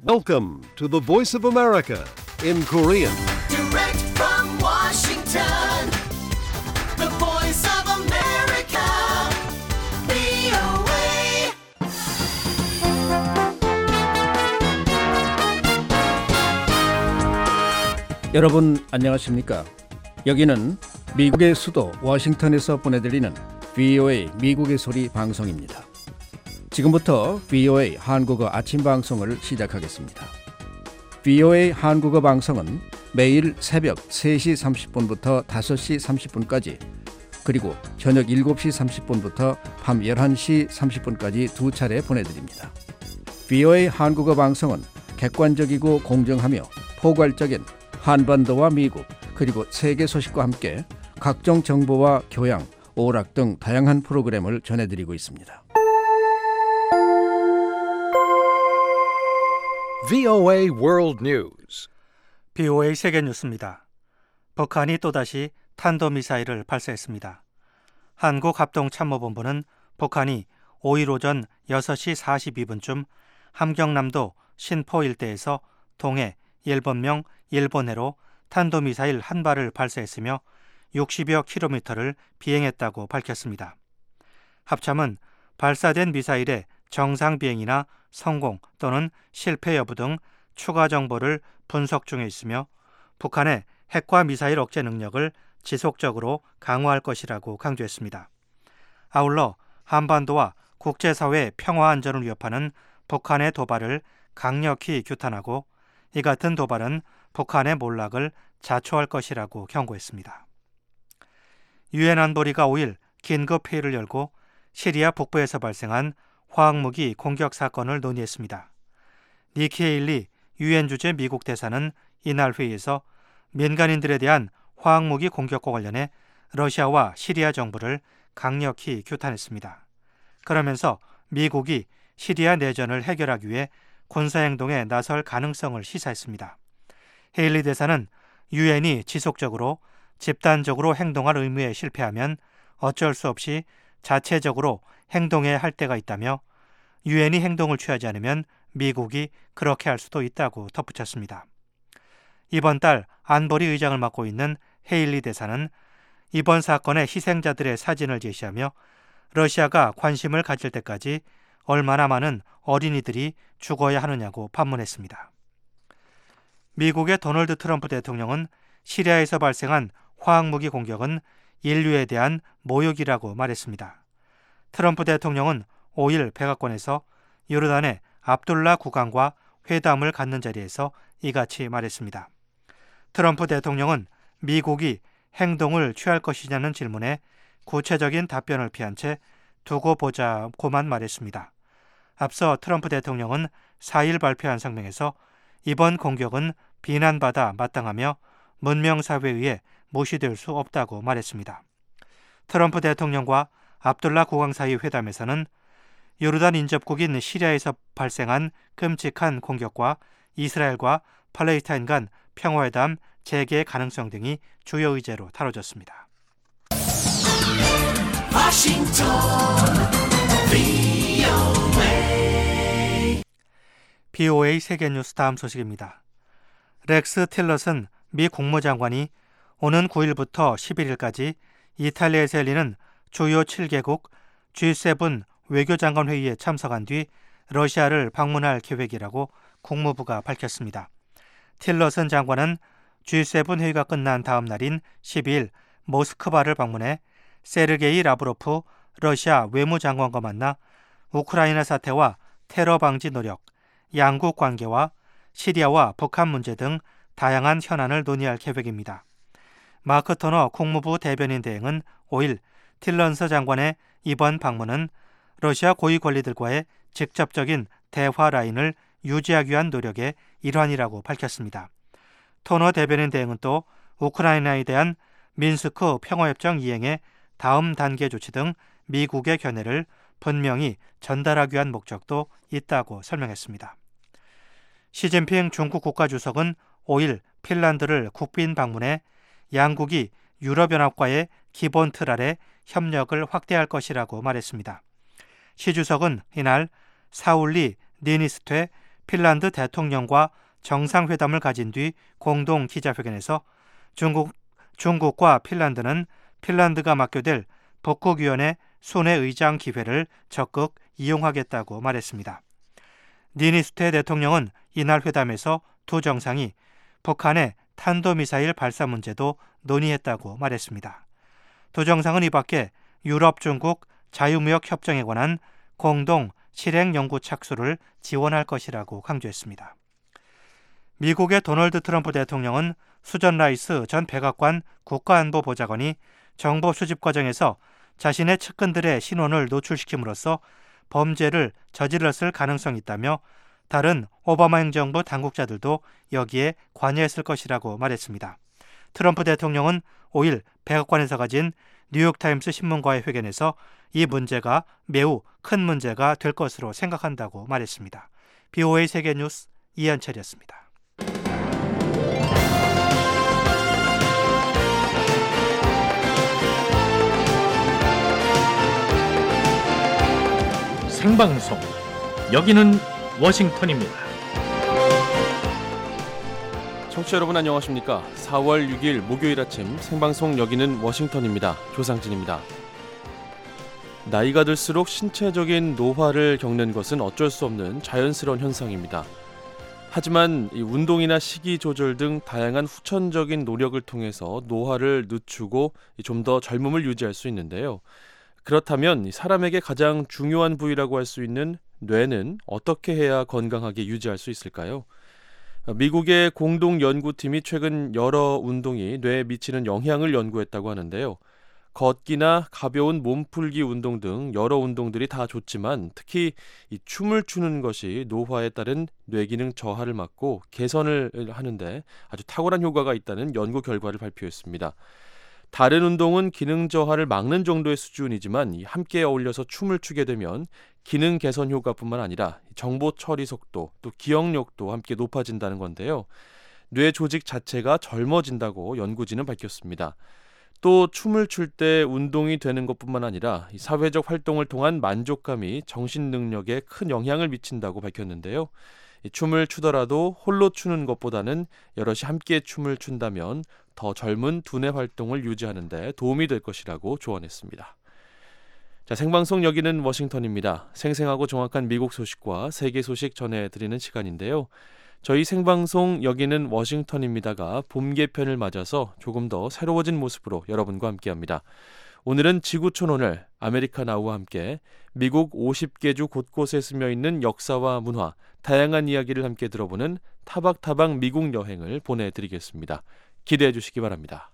Welcome to the Voice of America in Korean. Direct from Washington, the Voice of America, VOA. 여러분 안녕하십니까? 여기는 미국의 수도 워싱턴에서 보내드리는 VOA 미국의 소리 방송입니다. 지금부터 VOA 한국어 아침 방송을 시작하겠습니다. VOA 한국어 방송은 매일 새벽 3시 30분부터 5시 30분까지 그리고 저녁 7시 30분부터 밤 11시 30분까지 두 차례 보내드립니다. VOA 한국어 방송은 객관적이고 공정하며 포괄적인 한반도와 미국 그리고 세계 소식과 함께 각종 정보와 교양, 오락 등 다양한 프로그램을 전해드리고 있습니다. VOA World News. VOA 세계 뉴스입니다. 북한이 또다시 탄도미사일을 발사했습니다. 한국합동참모본부는 북한이 5일 오전 6시 42분쯤 함경남도 신포 일대에서 동해 일본명 일본해로 탄도미사일 한 발을 발사했으며 60여 킬로미터를 비행했다고 밝혔습니다. 합참은 발사된 미사일의 정상 비행이나 성공 또는 실패 여부 등 추가 정보를 분석 중에 있으며 북한의 핵과 미사일 억제 능력을 지속적으로 강화할 것이라고 강조했습니다. 아울러 한반도와 국제사회 평화 안전을 위협하는 북한의 도발을 강력히 규탄하고 이 같은 도발은 북한의 몰락을 자초할 것이라고 경고했습니다. 유엔 안보리가 5일 긴급회의를 열고 시리아 북부에서 발생한 화학무기 공격 사건을 논의했습니다. 니키 헤일리 유엔 주재 미국 대사는 이날 회의에서 민간인들에 대한 화학무기 공격과 관련해 러시아와 시리아 정부를 강력히 규탄했습니다. 그러면서 미국이 시리아 내전을 해결하기 위해 군사행동에 나설 가능성을 시사했습니다. 헤일리 대사는 유엔이 지속적으로 집단적으로 행동할 의무에 실패하면 어쩔 수 없이 자체적으로 행동해야 할 때가 있다며 유엔이 행동을 취하지 않으면 미국이 그렇게 할 수도 있다고 덧붙였습니다. 이번 달 안보리 의장을 맡고 있는 헤일리 대사는 이번 사건의 희생자들의 사진을 제시하며 러시아가 관심을 가질 때까지 얼마나 많은 어린이들이 죽어야 하느냐고 반문했습니다. 미국의 도널드 트럼프 대통령은 시리아에서 발생한 화학무기 공격은 인류에 대한 모욕이라고 말했습니다. 트럼프 대통령은 5일 백악관에서 요르단의 압둘라 국왕과 회담을 갖는 자리에서 이같이 말했습니다. 트럼프 대통령은 미국이 행동을 취할 것이냐는 질문에 구체적인 답변을 피한 채 두고 보자고만 말했습니다. 앞서 트럼프 대통령은 4일 발표한 성명에서 이번 공격은 비난받아 마땅하며 문명사회에 의해 무시될 수 없다고 말했습니다. 트럼프 대통령과 압둘라 국왕 사이 회담에서는 요르단 인접국인 시리아에서 발생한 끔찍한 공격과 이스라엘과 팔레스타인 간 평화회담 재개 가능성 등이 주요 의제로 다뤄졌습니다. Washington, VOA. VOA 세계뉴스 다음 소식입니다. 렉스 틸러슨 미 국무장관이 오는 9일부터 11일까지 이탈리아에서 열리는 주요 7개국 G7 외교장관 회의에 참석한 뒤 러시아를 방문할 계획이라고 국무부가 밝혔습니다. 틸러슨 장관은 G7 회의가 끝난 다음 날인 12일 모스크바를 방문해 세르게이 라브로프 러시아 외무장관과 만나 우크라이나 사태와 테러 방지 노력, 양국 관계와 시리아와 북한 문제 등 다양한 현안을 논의할 계획입니다. 마크 토너 국무부 대변인 대행은 5일 틸런스 장관의 이번 방문은 러시아 고위 관리들과의 직접적인 대화 라인을 유지하기 위한 노력의 일환이라고 밝혔습니다. 토너 대변인 대행은 또 우크라이나에 대한 민스크 평화협정 이행의 다음 단계 조치 등 미국의 견해를 분명히 전달하기 위한 목적도 있다고 설명했습니다. 시진핑 중국 국가주석은 5일 핀란드를 국빈 방문해 양국이 유럽연합과의 기본 틀 아래 협력을 확대할 것이라고 말했습니다. 시 주석은 이날 사울리 니니스퇴 핀란드 대통령과 정상회담을 가진 뒤 공동 기자회견에서 중국과 핀란드는 핀란드가 맡겨될 북극위원회 순회의장 기회를 적극 이용하겠다고 말했습니다. 니니스테 대통령은 이날 회담에서 두 정상이 북한의 탄도미사일 발사 문제도 논의했다고 말했습니다. 두 정상은 이 밖에 유럽-중국 자유무역협정에 관한 공동 실행 연구 착수를 지원할 것이라고 강조했습니다. 미국의 도널드 트럼프 대통령은 수전 라이스 전 백악관 국가안보보좌관이 정보 수집 과정에서 자신의 측근들의 신원을 노출시킴으로써 범죄를 저질렀을 가능성이 있다며 다른 오바마 행정부 당국자들도 여기에 관여했을 것이라고 말했습니다. 트럼프 대통령은 5일 백악관에서 가진 뉴욕타임스 신문과의 회견에서 이 문제가 매우 큰 문제가 될 것으로 생각한다고 말했습니다. BOA 세계뉴스 이한철이었습니다. 생방송 여기는 워싱턴입니다. 청취자 여러분 안녕하십니까? 4월 6일 목요일 아침 생방송 여기는 워싱턴입니다. 조상진입니다. 나이가 들수록 신체적인 노화를 겪는 것은 어쩔 수 없는 자연스러운 현상입니다. 하지만 이 운동이나 식이 조절 등 다양한 후천적인 노력을 통해서 노화를 늦추고 좀 더 젊음을 유지할 수 있는데요. 그렇다면 사람에게 가장 중요한 부위라고 할 수 있는 뇌는 어떻게 해야 건강하게 유지할 수 있을까요? 미국의 공동연구팀이 최근 여러 운동이 뇌에 미치는 영향을 연구했다고 하는데요. 걷기나 가벼운 몸풀기 운동 등 여러 운동들이 다 좋지만 특히 이 춤을 추는 것이 노화에 따른 뇌기능 저하를 막고 개선을 하는데 아주 탁월한 효과가 있다는 연구 결과를 발표했습니다. 다른 운동은 기능 저하를 막는 정도의 수준이지만 함께 어울려서 춤을 추게 되면 기능 개선 효과뿐만 아니라 정보 처리 속도 또 기억력도 함께 높아진다는 건데요. 뇌 조직 자체가 젊어진다고 연구진은 밝혔습니다. 또 춤을 출 때 운동이 되는 것뿐만 아니라 사회적 활동을 통한 만족감이 정신 능력에 큰 영향을 미친다고 밝혔는데요. 춤을 추더라도 홀로 추는 것보다는 여럿이 함께 춤을 춘다면 더 젊은 두뇌 활동을 유지하는 데 도움이 될 것이라고 조언했습니다. 자, 생방송 여기는 워싱턴입니다. 생생하고 정확한 미국 소식과 세계 소식 전해드리는 시간인데요. 저희 생방송 여기는 워싱턴입니다가 봄 개편을 맞아서 조금 더 새로워진 모습으로 여러분과 함께합니다. 오늘은 지구촌 오늘 아메리카 나우와 함께 미국 50개 주 곳곳에 스며있는 역사와 문화, 다양한 이야기를 함께 들어보는 타박타박 미국 여행을 보내드리겠습니다. 기대해 주시기 바랍니다.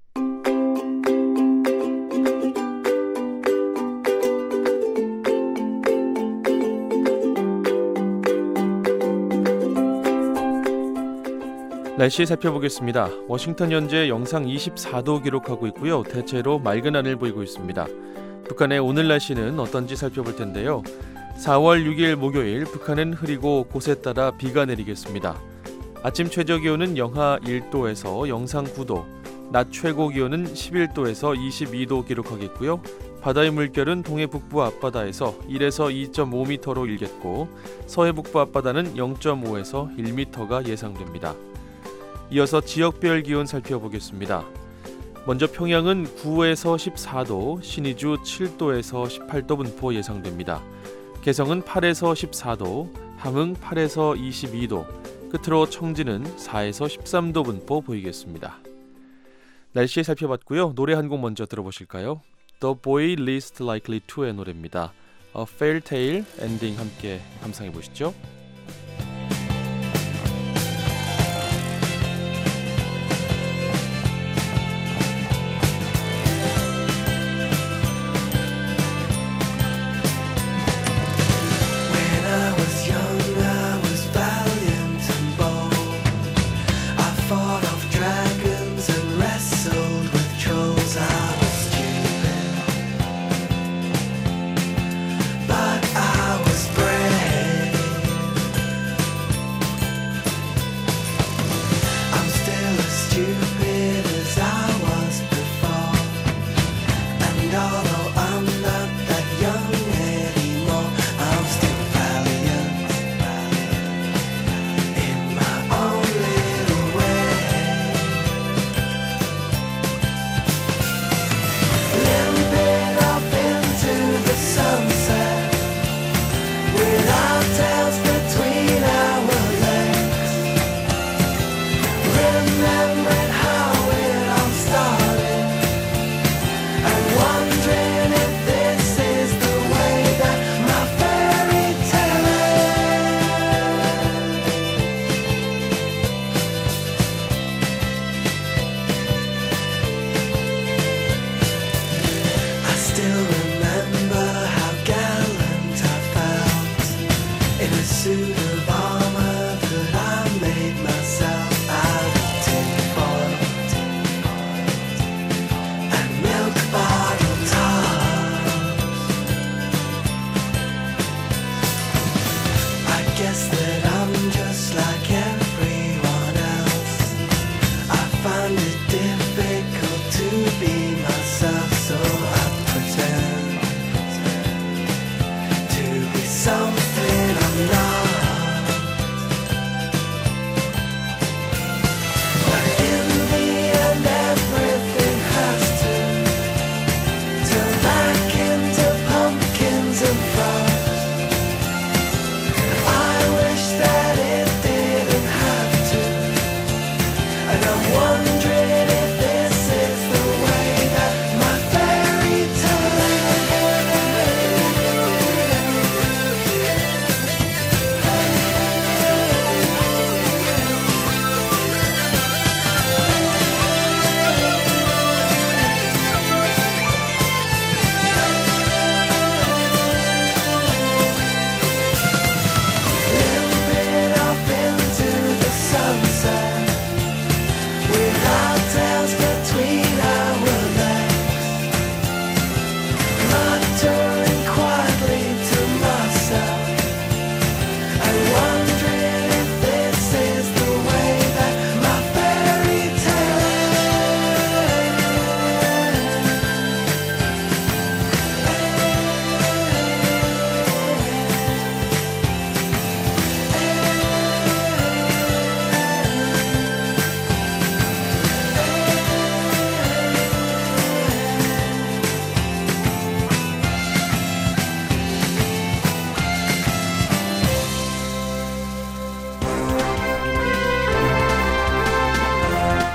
날씨 살펴보겠습니다. 워싱턴 현재 영상 24도 기록하고 있고요. 대체로 맑은 하늘 보이고 있습니다. 북한의 오늘 날씨는 어떤지 살펴볼 텐데요. 4월 6일 목요일 북한은 흐리고 곳에 따라 비가 내리겠습니다. 아침 최저 기온은 영하 1도에서 영상 9도, 낮 최고 기온은 11도에서 22도 기록하겠고요. 바다의 물결은 동해 북부 앞바다에서 1에서 2.5m로 일겠고 서해 북부 앞바다는 0.5에서 1m가 예상됩니다. 이어서 지역별 기온 살펴보겠습니다. 먼저 평양은 9에서 14도, 신의주 7도에서 18도 분포 예상됩니다. 개성은 8에서 14도, 함흥 8에서 22도, 끝으로 청진은 4에서 13도 분포 보이겠습니다. 날씨 살펴봤고요. 노래 한 곡 먼저 들어보실까요? The Boy Least Likely To의 노래입니다. A Fairy Tale 엔딩 함께 감상해 보시죠.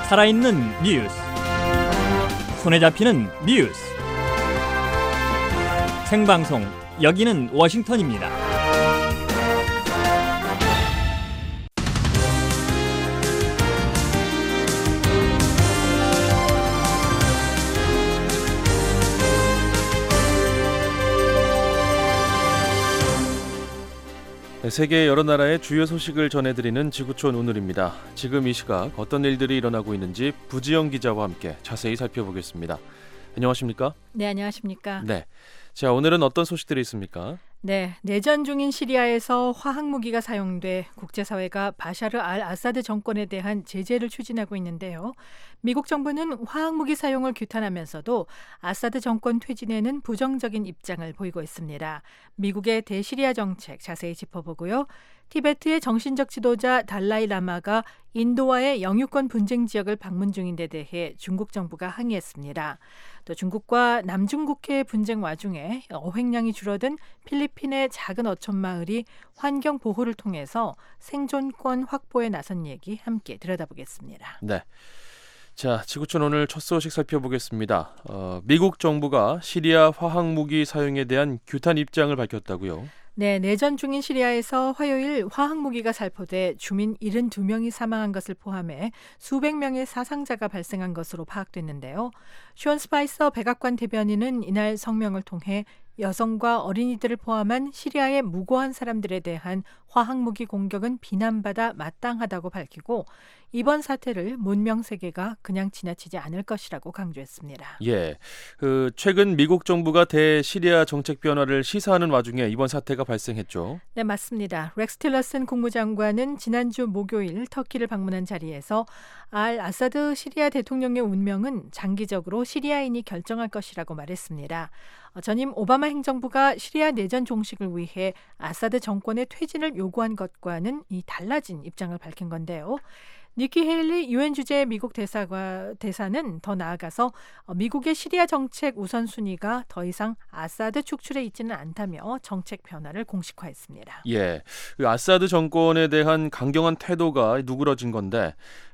살아있는 뉴스, 손에 잡히는 뉴스, 생방송 여기는 워싱턴입니다. 세계 여러 나라의 주요 소식을 전해드리는 지구촌 오늘입니다. 지금 이 시각 어떤 일들이 일어나고 있는지 부지영 기자와 함께 자세히 살펴보겠습니다. 안녕하십니까? 네, 안녕하십니까? 네. 자, 오늘은 어떤 소식들이 있습니까? 네, 내전 중인 시리아에서 화학무기가 사용돼 국제사회가 바샤르 알 아사드 정권에 대한 제재를 추진하고 있는데요. 미국 정부는 화학무기 사용을 규탄하면서도 아사드 정권 퇴진에는 부정적인 입장을 보이고 있습니다. 미국의 대시리아 정책 자세히 짚어보고요. 티베트의 정신적 지도자 달라이 라마가 인도와의 영유권 분쟁 지역을 방문 중인 데 대해 중국 정부가 항의했습니다. 또 중국과 남중국해의 분쟁 와중에 어획량이 줄어든 필리핀의 작은 어촌 마을이 환경 보호를 통해서 생존권 확보에 나선 얘기 함께 들여다보겠습니다. 네. 자, 지구촌 오늘 첫 소식 살펴보겠습니다. 미국 정부가 시리아 화학무기 사용에 대한 규탄 입장을 밝혔다고요? 네, 내전 중인 시리아에서 화요일 화학무기가 살포돼 주민 72명이 사망한 것을 포함해 수백 명의 사상자가 발생한 것으로 파악됐는데요. 션 스파이서 백악관 대변인은 이날 성명을 통해 여성과 어린이들을 포함한 시리아의 무고한 사람들에 대한 화학무기 공격은 비난받아 마땅하다고 밝히고 이번 사태를 문명 세계가 그냥 지나치지 않을 것이라고 강조했습니다. 예, 최근 미국 정부가 대시리아 정책 변화를 시사하는 와중에 이번 사태가 발생했죠. 네, 맞습니다. 렉스 틸러슨 국무장관은 지난주 목요일 터키를 방문한 자리에서 알 아사드 시리아 대통령의 운명은 장기적으로 시리아인이 결정할 것이라고 말했습니다. 전임 오바마 행정부가 시리아 내전 종식을 위해 아사드 정권의 퇴진을 요구한 것과는 달라진 입장을 밝힌 건데요. 니키 헤일리 유엔 주재 미국 대사는 더 나아가서 미국의 시리아 정책 우선순위가 더 이상 아사드 축출에 있지는 않다며 정책 변화를 공식화했습니다. 예, 아사드 정권에 대한 강경한 태도가 누그러진 건데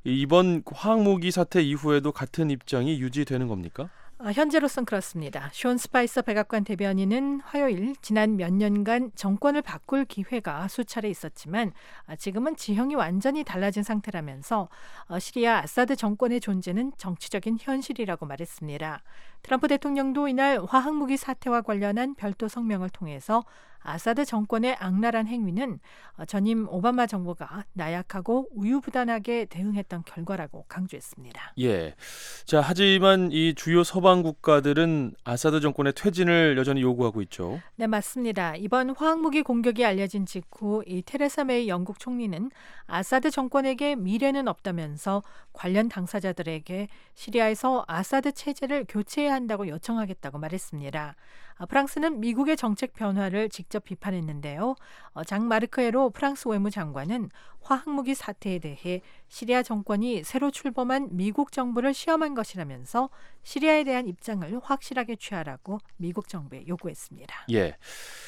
이번 화학무기 사태 이후에도 같은 입장이 유지되는 겁니까? 현재로선 그렇습니다. 션 스파이서 백악관 대변인은 화요일 지난 몇 년간 정권을 바꿀 기회가 수차례 있었지만 지금은 지형이 완전히 달라진 상태라면서 시리아 아사드 정권의 존재는 정치적인 현실이라고 말했습니다. 트럼프 대통령도 이날 화학무기 사태와 관련한 별도 성명을 통해서 아사드 정권의 악랄한 행위는 전임 오바마 정부가 나약하고 우유부단하게 대응했던 결과라고 강조했습니다. 예. 자, 하지만 이 주요 서방 국가들은 아사드 정권의 퇴진을 여전히 요구하고 있죠. 네, 맞습니다. 이번 화학무기 공격이 알려진 직후 이 테레사 메이 영국 총리는 아사드 정권에게 미래는 없다면서 관련 당사자들에게 시리아에서 아사드 체제를 교체해야 한다고 요청하겠다고 말했습니다. 프랑스는 미국의 정책 변화를 직접 비판했는데요. 장 마르크 에로 프랑스 외무장관은 화학무기 사태에 대해 시리아 정권이 새로 출범한 미국 정부를 시험한 것이라면서 시리아에 대한 입장을 확실하게 취하라고 미국 정부에 요구했습니다. 예.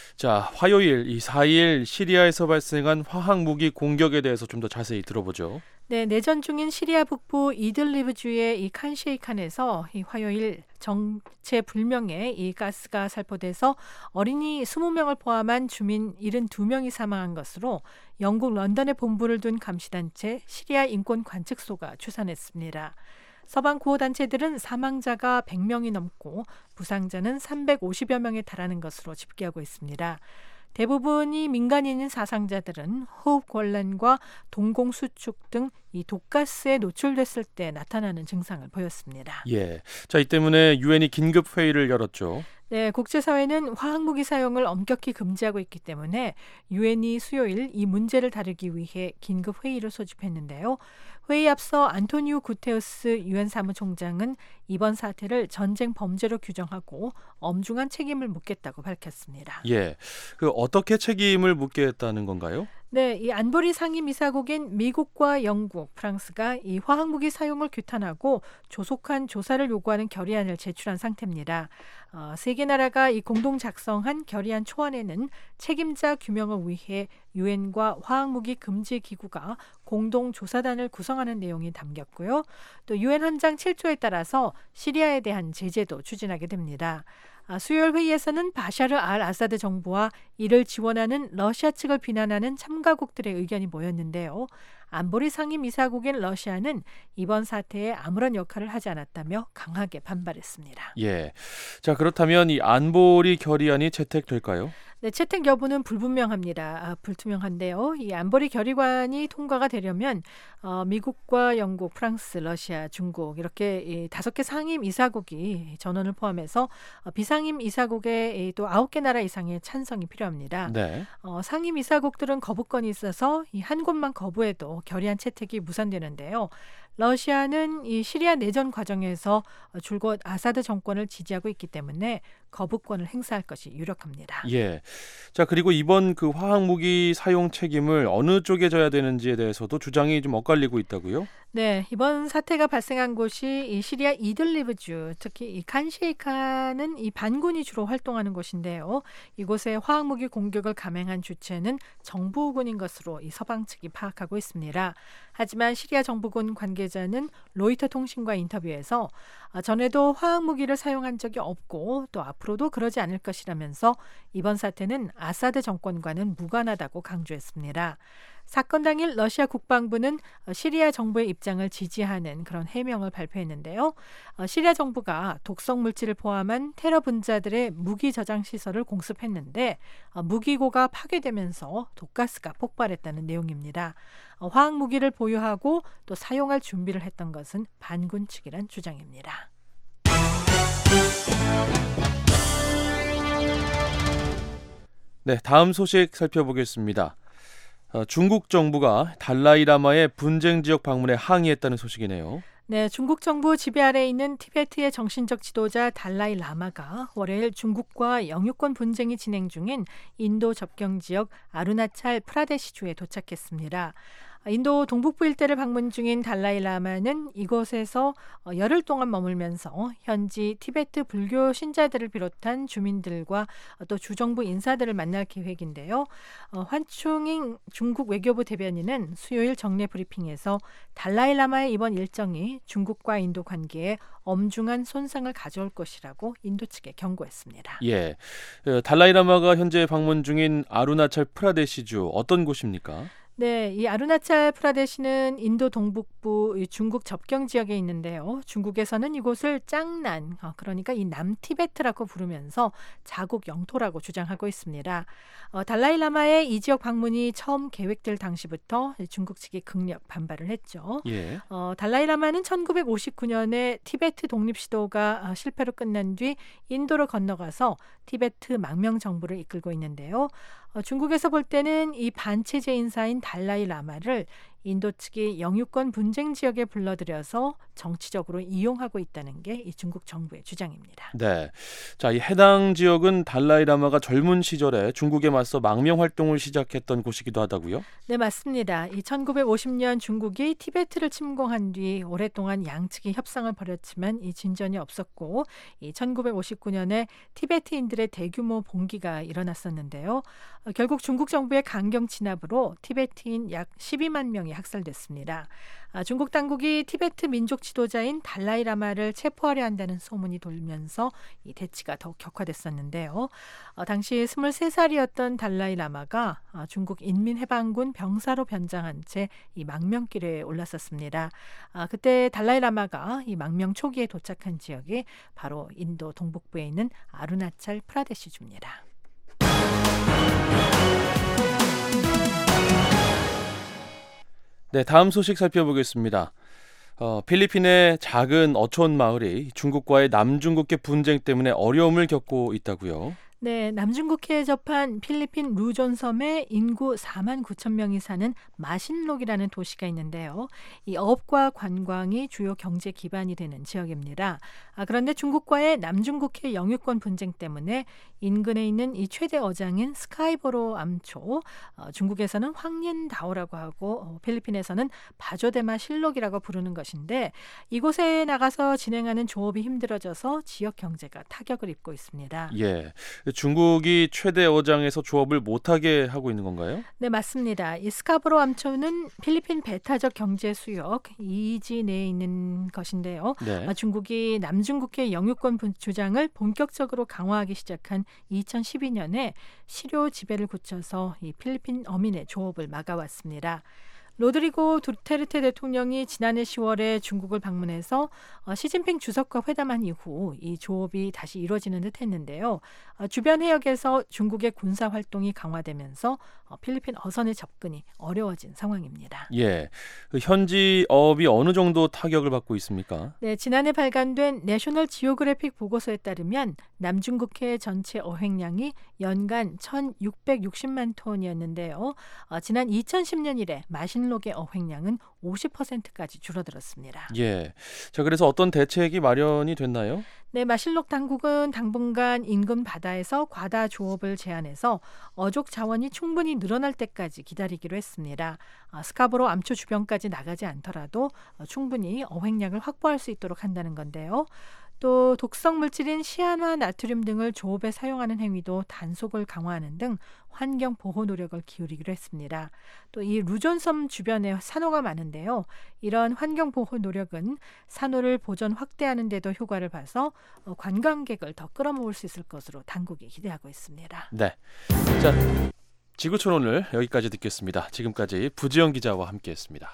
자, 화요일 이 4일 시리아에서 발생한 화학무기 공격에 대해서 좀 더 자세히 들어보죠. 네, 내전 중인 시리아 북부 이들리브 주의 이 칸 셰이칸에서 이 화요일 정체 불명의 이 가스가 살포돼서 어린이 20명을 포함한 주민 72명이 사망한 것으로 영국 런던에 본부를 둔 감시단체 시리아 인권관측소가 추산했습니다. 서방 구호단체들은 사망자가 100명이 넘고 부상자는 350여 명에 달하는 것으로 집계하고 있습니다. 대부분이 민간인인 사상자들은 호흡곤란과 동공수축 등 이 독가스에 노출됐을 때 나타나는 증상을 보였습니다. 예, 자, 이 때문에 유엔이 긴급 회의를 열었죠. 네, 국제사회는 화학무기 사용을 엄격히 금지하고 있기 때문에 유엔이 수요일 이 문제를 다루기 위해 긴급 회의를 소집했는데요. 회의 앞서 안토니오 구테우스 유엔 사무총장은 이번 사태를 전쟁 범죄로 규정하고 엄중한 책임을 묻겠다고 밝혔습니다. 예, 어떻게 책임을 묻겠다는 건가요? 네, 이 안보리 상임이사국인 미국과 영국, 프랑스가 이 화학무기 사용을 규탄하고 조속한 조사를 요구하는 결의안을 제출한 상태입니다. 세 개 나라가 이 공동 작성한 결의안 초안에는 책임자 규명을 위해 유엔과 화학무기 금지 기구가 공동 조사단을 구성하는 내용이 담겼고요. 또 유엔 헌장 7조에 따라서 시리아에 대한 제재도 추진하게 됩니다. 수요일 회의에서는 바샤르 알 아사드 정부와 이를 지원하는 러시아 측을 비난하는 참가국들의 의견이 모였는데요. 안보리 상임이사국인 러시아는 이번 사태에 아무런 역할을 하지 않았다며 강하게 반발했습니다. 예. 자, 그렇다면 이 안보리 결의안이 채택될까요? 네, 채택 여부는 불분명합니다. 불투명한데요. 이 안보리 결의안이 통과가 되려면 미국과 영국, 프랑스, 러시아, 중국 이렇게 이 5개 상임 이사국이 전원을 포함해서 비상임 이사국의 또 9개 나라 이상의 찬성이 필요합니다. 네. 상임 이사국들은 거부권이 있어서 이 한 곳만 거부해도 결의안 채택이 무산되는데요. 러시아는 이 시리아 내전 과정에서 줄곧 아사드 정권을 지지하고 있기 때문에 거부권을 행사할 것이 유력합니다. 예. 자, 그리고 이번 그 화학무기 사용 책임을 어느 쪽에 져야 되는지에 대해서도 주장이 좀 엇갈리고 있다고요? 네, 이번 사태가 발생한 곳이 이 시리아 이들리브주, 특히 이 칸셰이카는 이 반군이 주로 활동하는 곳인데요. 이곳에 화학무기 공격을 감행한 주체는 정부군인 것으로 이 서방 측이 파악하고 있습니다. 하지만 시리아 정부군 관계자는 로이터 통신과 인터뷰에서 전에도 화학무기를 사용한 적이 없고 또 앞으로도 그러지 않을 것이라면서 이번 사태는 아사드 정권과는 무관하다고 강조했습니다. 사건 당일 러시아 국방부는 시리아 정부의 입장을 지지하는 그런 해명을 발표했는데요. 시리아 정부가 독성 물질을 포함한 테러 분자들의 무기 저장 시설을 공습했는데 무기고가 파괴되면서 독가스가 폭발했다는 내용입니다. 화학무기를 보유하고 또 사용할 준비를 했던 것은 반군 측이란 주장입니다. 네, 다음 소식 살펴보겠습니다. 중국 정부가 달라이라마의 분쟁 지역 방문에 항의했다는 소식이네요. 네, 중국 정부 지배 아래에 있는 티베트의 정신적 지도자 달라이 라마가 월요일 중국과 영유권 분쟁이 진행 중인 인도 접경 지역 아루나찰 프라데시주에 도착했습니다. 인도 동북부 일대를 방문 중인 달라이 라마는 이곳에서 열흘 동안 머물면서 현지 티베트 불교 신자들을 비롯한 주민들과 또 주정부 인사들을 만날 계획인데요. 환충잉 중국 외교부 대변인은 수요일 정례 브리핑에서 달라이 라마의 이번 일정이 중국과 인도 관계에 엄중한 손상을 가져올 것이라고 인도 측에 경고했습니다. 예, 달라이라마가 현재 방문 중인 아루나찰 프라데시주 어떤 곳입니까? 네, 이 아루나찰 프라데시는 인도 동북부 중국 접경 지역에 있는데요. 중국에서는 이곳을 짱난, 그러니까 이 남티베트라고 부르면서 자국 영토라고 주장하고 있습니다. 달라이라마의 이 지역 방문이 처음 계획될 당시부터 중국 측이 극력 반발을 했죠. 예. 달라이라마는 1959년에 티베트 독립 시도가 실패로 끝난 뒤 인도로 건너가서 티베트 망명 정부를 이끌고 있는데요. 중국에서 볼 때는 이 반체제 인사인 달라이 라마를 인도 측이 영유권 분쟁 지역에 불러들여서 정치적으로 이용하고 있다는 게 이 중국 정부의 주장입니다. 네, 자, 이 해당 지역은 달라이라마가 젊은 시절에 중국에 맞서 망명 활동을 시작했던 곳이기도 하다고요? 네, 맞습니다. 이 1950년 중국이 티베트를 침공한 뒤 오랫동안 양측이 협상을 벌였지만 이 진전이 없었고, 이 1959년에 티베트인들의 대규모 봉기가 일어났었는데요. 결국 중국 정부의 강경 진압으로 티베트인 약 12만 명이 학살됐습니다. 중국 당국이 티베트 민족 지도자인 달라이라마를 체포하려 한다는 소문이 돌면서 이 대치가 더욱 격화됐었는데요. 당시 23살이었던 달라이라마가 중국 인민해방군 병사로 변장한 채 이 망명길에 올랐었습니다. 그때 달라이라마가 이 망명 초기에 도착한 지역이 바로 인도 동북부에 있는 아루나찰 프라데시주입니다. 네, 다음 소식 살펴보겠습니다. 필리핀의 작은 어촌 마을이 중국과의 남중국계 분쟁 때문에 어려움을 겪고 있다고요? 네, 남중국해에 접한 필리핀 루존 섬에 인구 4만 9천 명이 사는 마신록이라는 도시가 있는데요. 이 어업과 관광이 주요 경제 기반이 되는 지역입니다. 그런데 중국과의 남중국해 영유권 분쟁 때문에 인근에 있는 이 최대 어장인 스카이보로 암초, 중국에서는 황옌다오라고 하고 필리핀에서는 바조데마 실록이라고 부르는 것인데 이곳에 나가서 진행하는 조업이 힘들어져서 지역 경제가 타격을 입고 있습니다. 예, 중국이 최대 어장에서 조업을 못하게 하고 있는 건가요? 네, 맞습니다. 이 스카보로 암초는 필리핀 배타적 경제 수역 EEZ 내에 있는 것인데요. 네. 중국이 남중국해 영유권 주장을 본격적으로 강화하기 시작한 2012년에 실효 지배를 굳혀서 이 필리핀 어민의 조업을 막아왔습니다. 로드리고 두테르테 대통령이 지난해 10월에 중국을 방문해서 시진핑 주석과 회담한 이후 이 조업이 다시 이루어지는 듯 했는데요. 주변 해역에서 중국의 군사 활동이 강화되면서 필리핀 어선의 접근이 어려워진 상황입니다. 예, 그 현지 어업이 어느 정도 타격을 받고 있습니까? 네, 지난해 발간된 내셔널 지오그래픽 보고서에 따르면 남중국해 전체 어획량이 연간 1,660만 톤이었는데요. 지난 2010년 이래 마신록의 어획량은 50%까지 줄어들었습니다. 예, 자 그래서 어떤 대책이 마련이 됐나요? 네, 마신록 당국은 당분간 인근 바다에서 과다 조업을 제한해서 어족 자원이 충분히 늘어날 때까지 기다리기로 했습니다. 스카보로 암초 주변까지 나가지 않더라도 충분히 어획량을 확보할 수 있도록 한다는 건데요. 또 독성 물질인 시아나 나트륨 등을 조업에 사용하는 행위도 단속을 강화하는 등 환경 보호 노력을 기울이기로 했습니다. 또 이 루존섬 주변에 산호가 많은데요. 이런 환경 보호 노력은 산호를 보전 확대하는 데도 효과를 봐서 관광객을 더 끌어모을 수 있을 것으로 당국이 기대하고 있습니다. 네, 자 지구촌 오늘 여기까지 듣겠습니다. 지금까지 부지영 기자와 함께했습니다.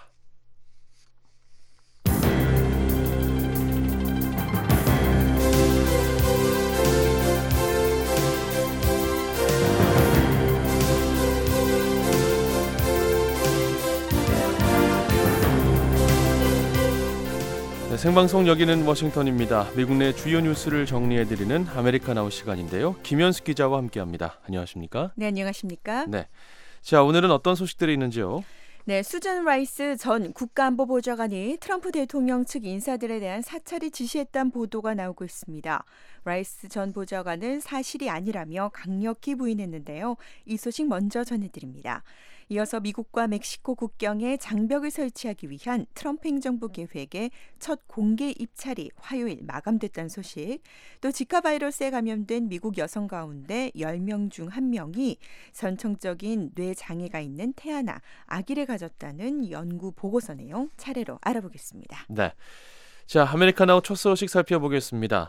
네, 생방송 여기는 워싱턴입니다. 미국 내 주요 뉴스를 정리해드리는 아메리카나우 시간인데요. 김현숙 기자와 함께합니다. 안녕하십니까? 네, 안녕하십니까? 네, 자 오늘은 어떤 소식들이 있는지요? 네, 수잔 라이스 전 국가안보보좌관이 트럼프 대통령 측 인사들에 대한 사찰을 지시했다는 보도가 나오고 있습니다. 라이스 전 보좌관은 사실이 아니라며 강력히 부인했는데요. 이 소식 먼저 전해드립니다. 이어서 미국과 멕시코 국경에 장벽을 설치하기 위한 트럼프 행정부 계획의 첫 공개 입찰이 화요일 마감됐다는 소식, 또 지카 바이러스에 감염된 미국 여성 가운데 10명 중 1명이 선천적인 뇌 장애가 있는 태아나 아기를 가졌다는 연구 보고서 내용 차례로 알아보겠습니다. 네, 자 아메리카나우 첫 소식 살펴보겠습니다.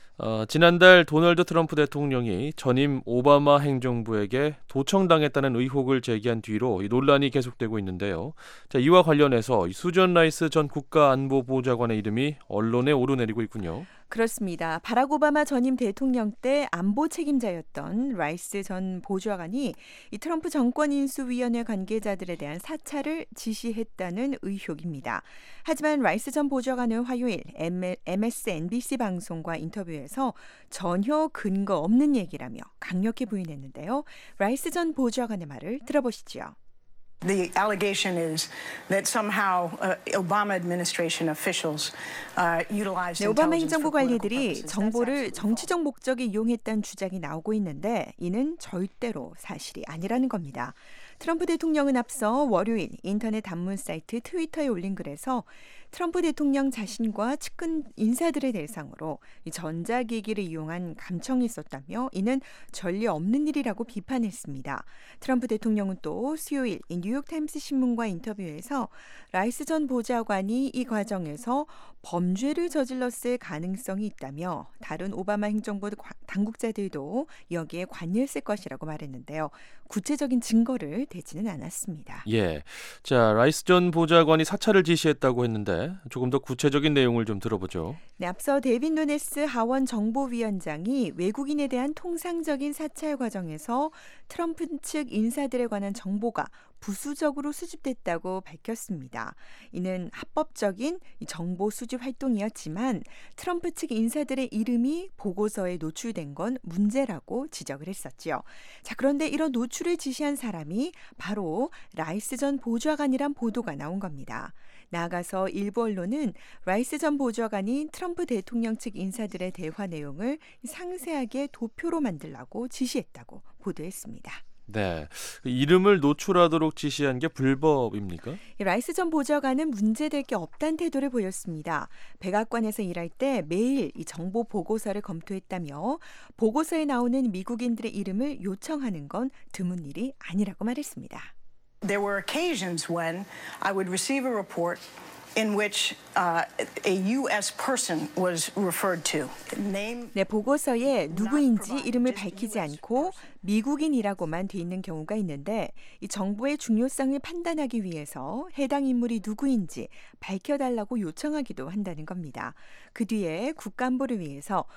지난달 도널드 트럼프 대통령이 전임 오바마 행정부에게 도청당했다는 의혹을 제기한 뒤로 이 논란이 계속되고 있는데요. 자, 이와 관련해서 수전 라이스 전 국가안보보좌관의 이름이 언론에 오르내리고 있군요. 그렇습니다. 바락 오바마 전임 대통령 때 안보 책임자였던 라이스 전 보좌관이 이 트럼프 정권인수위원회 관계자들에 대한 사찰을 지시했다는 의혹입니다. 하지만 라이스 전 보좌관은 화요일 MSNBC 방송과 인터뷰에서 전혀 근거 없는 얘기라며 강력히 부인했는데요. 라이스 전 보좌관의 말을 들어보시죠. The allegation is that somehow Obama administration officials utilized 네, 오바마 intelligence 행정부 for political 관리들이 purposes. 정보를 정치적 목적에 이용했다는 주장이 나오고 있는데 이는 절대로 사실이 아니라는 겁니다. 트럼프 대통령은 앞서 월요일 인터넷 단문 사이트 트위터에 올린 글에서 트럼프 대통령 자신과 측근 인사들을 대상으로 전자기기를 이용한 감청이 있었다며 이는 전례 없는 일이라고 비판했습니다. 트럼프 대통령은 또 수요일 뉴욕타임스 신문과 인터뷰에서 라이스 전 보좌관이 이 과정에서 범죄를 저질렀을 가능성이 있다며 다른 오바마 행정부 당국자들도 여기에 관여했을 것이라고 말했는데요. 구체적인 증거를 대지는 않았습니다. 예, 자 라이스 전 보좌관이 사찰을 지시했다고 했는데 조금 더 구체적인 내용을 좀 들어보죠. 네, 앞서 데이빗 누네스 하원 정보위원장이 외국인에 대한 통상적인 사찰 과정에서 트럼프 측 인사들에 관한 정보가 부수적으로 수집됐다고 밝혔습니다. 이는 합법적인 정보 수집 활동이었지만 트럼프 측 인사들의 이름이 보고서에 노출된 건 문제라고 지적을 했었죠. 자, 그런데 이런 노출을 지시한 사람이 바로 라이스 전 보좌관이란 보도가 나온 겁니다. 나아가서 일부 언론은 라이스 전 보좌관이 트럼프 대통령 측 인사들의 대화 내용을 상세하게 도표로 만들라고 지시했다고 보도했습니다. 네, 이름을 노출하도록 지시한 게 불법입니까? 라이스 전 보좌관은 문제될 게 없다는 태도를 보였습니다. 백악관에서 일할 때 매일 이 정보 보고서를 검토했다며 보고서에 나오는 미국인들의 이름을 요청하는 건 드문 일이 아니라고 말했습니다. There were occasions when I would receive a report in which a U.S. person was referred to. 네, 보고서에 누구인지 이름을 밝히지 않고 미국인이라고만 돼 있는 경우가 있는데 이 정보의 중요성을 판단하기 위해서 해당 인물이 누구인지 밝혀달라고 요청하기도 한다는 겁니다. 그 뒤에 국가안보를 위해서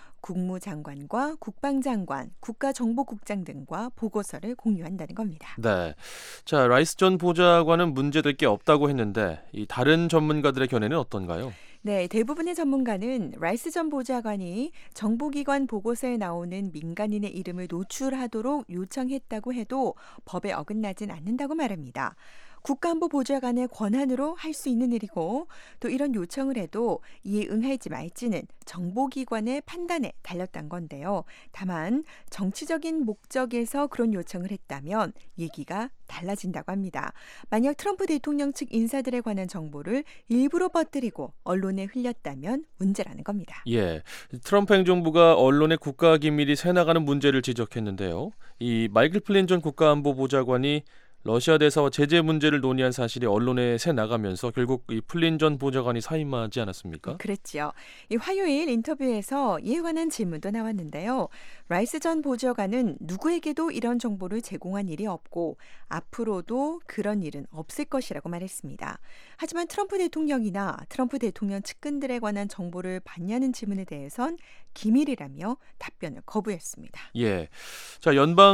국무장관과 국방장관, 국가정보국장 등과 보고서를 공유한다는 겁니다. 네, 자 라이스 전 보좌관은 문제될 게 없다고 했는데 이 다른 전문가들의 견해는 어떤가요? 네, 대부분의 전문가는 라이스 전 보좌관이 정보기관 보고서에 나오는 민간인의 이름을 노출하도록 요청했다고 해도 법에 어긋나진 않는다고 말합니다. 국가안보 보좌관의 권한으로 할 수 있는 일이고 또 이런 요청을 해도 이에 응할지 말지는 정보기관의 판단에 달렸단 건데요. 다만 정치적인 목적에서 그런 요청을 했다면 얘기가 달라진다고 합니다. 만약 트럼프 대통령 측 인사들에 관한 정보를 일부러 퍼뜨리고 언론에 흘렸다면 문제라는 겁니다. 예, 트럼프 행정부가 언론의 국가기밀이 새나가는 문제를 지적했는데요. 이 마이클 플린 전 국가안보보좌관이 러시아 대사와 제재 문제를 논의한 사실이 언론에 새 나가면서 결국 이 플린 전 보좌관이 사임하지 않았습니까? 그랬죠. 이 화요일 인터뷰에서 이에 관한 질문도 나왔는데요. 라이스 전 보좌관은 누구에게도 이런 정보를 제공한 일이 없고 앞으로도 그런 일은 없을 것이라고 말했습니다. 하지만 트럼프 대통령이나 트럼프 대통령 측근들에 관한 정보를 받냐는 질문에 대해선 기밀이라며 답변을 거부했습니다. 예, 자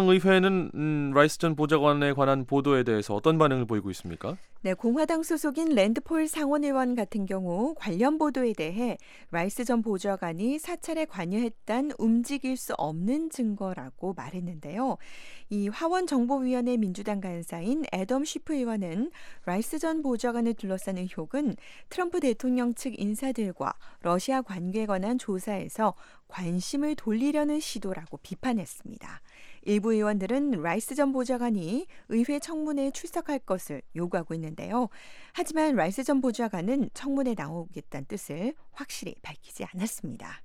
연방의회는 라이스 전 보좌관에 관한 보도에 대해서 어떤 반응을 보이고 있습니까? 네, 공화당 소속인 랜드폴 상원의원 같은 경우 관련 보도에 대해 라이스 전 보좌관이 사찰에 관여했단 움직일 수 없는 증거라고 말했는데요. 이 하원정보위원회 민주당 간사인 애덤 쉬프 의원은 라이스 전 보좌관을 둘러싼 의혹은 트럼프 대통령 측 인사들과 러시아 관계에 관한 조사에서 관심을 돌리려는 시도라고 비판했습니다. 일부 의원들은 라이스 전 보좌관이 의회 청문회에 출석할 것을 요구하고 있는데요. 하지만 라이스 전 보좌관은 청문회에 나오겠다는 뜻을 확실히 밝히지 않았습니다.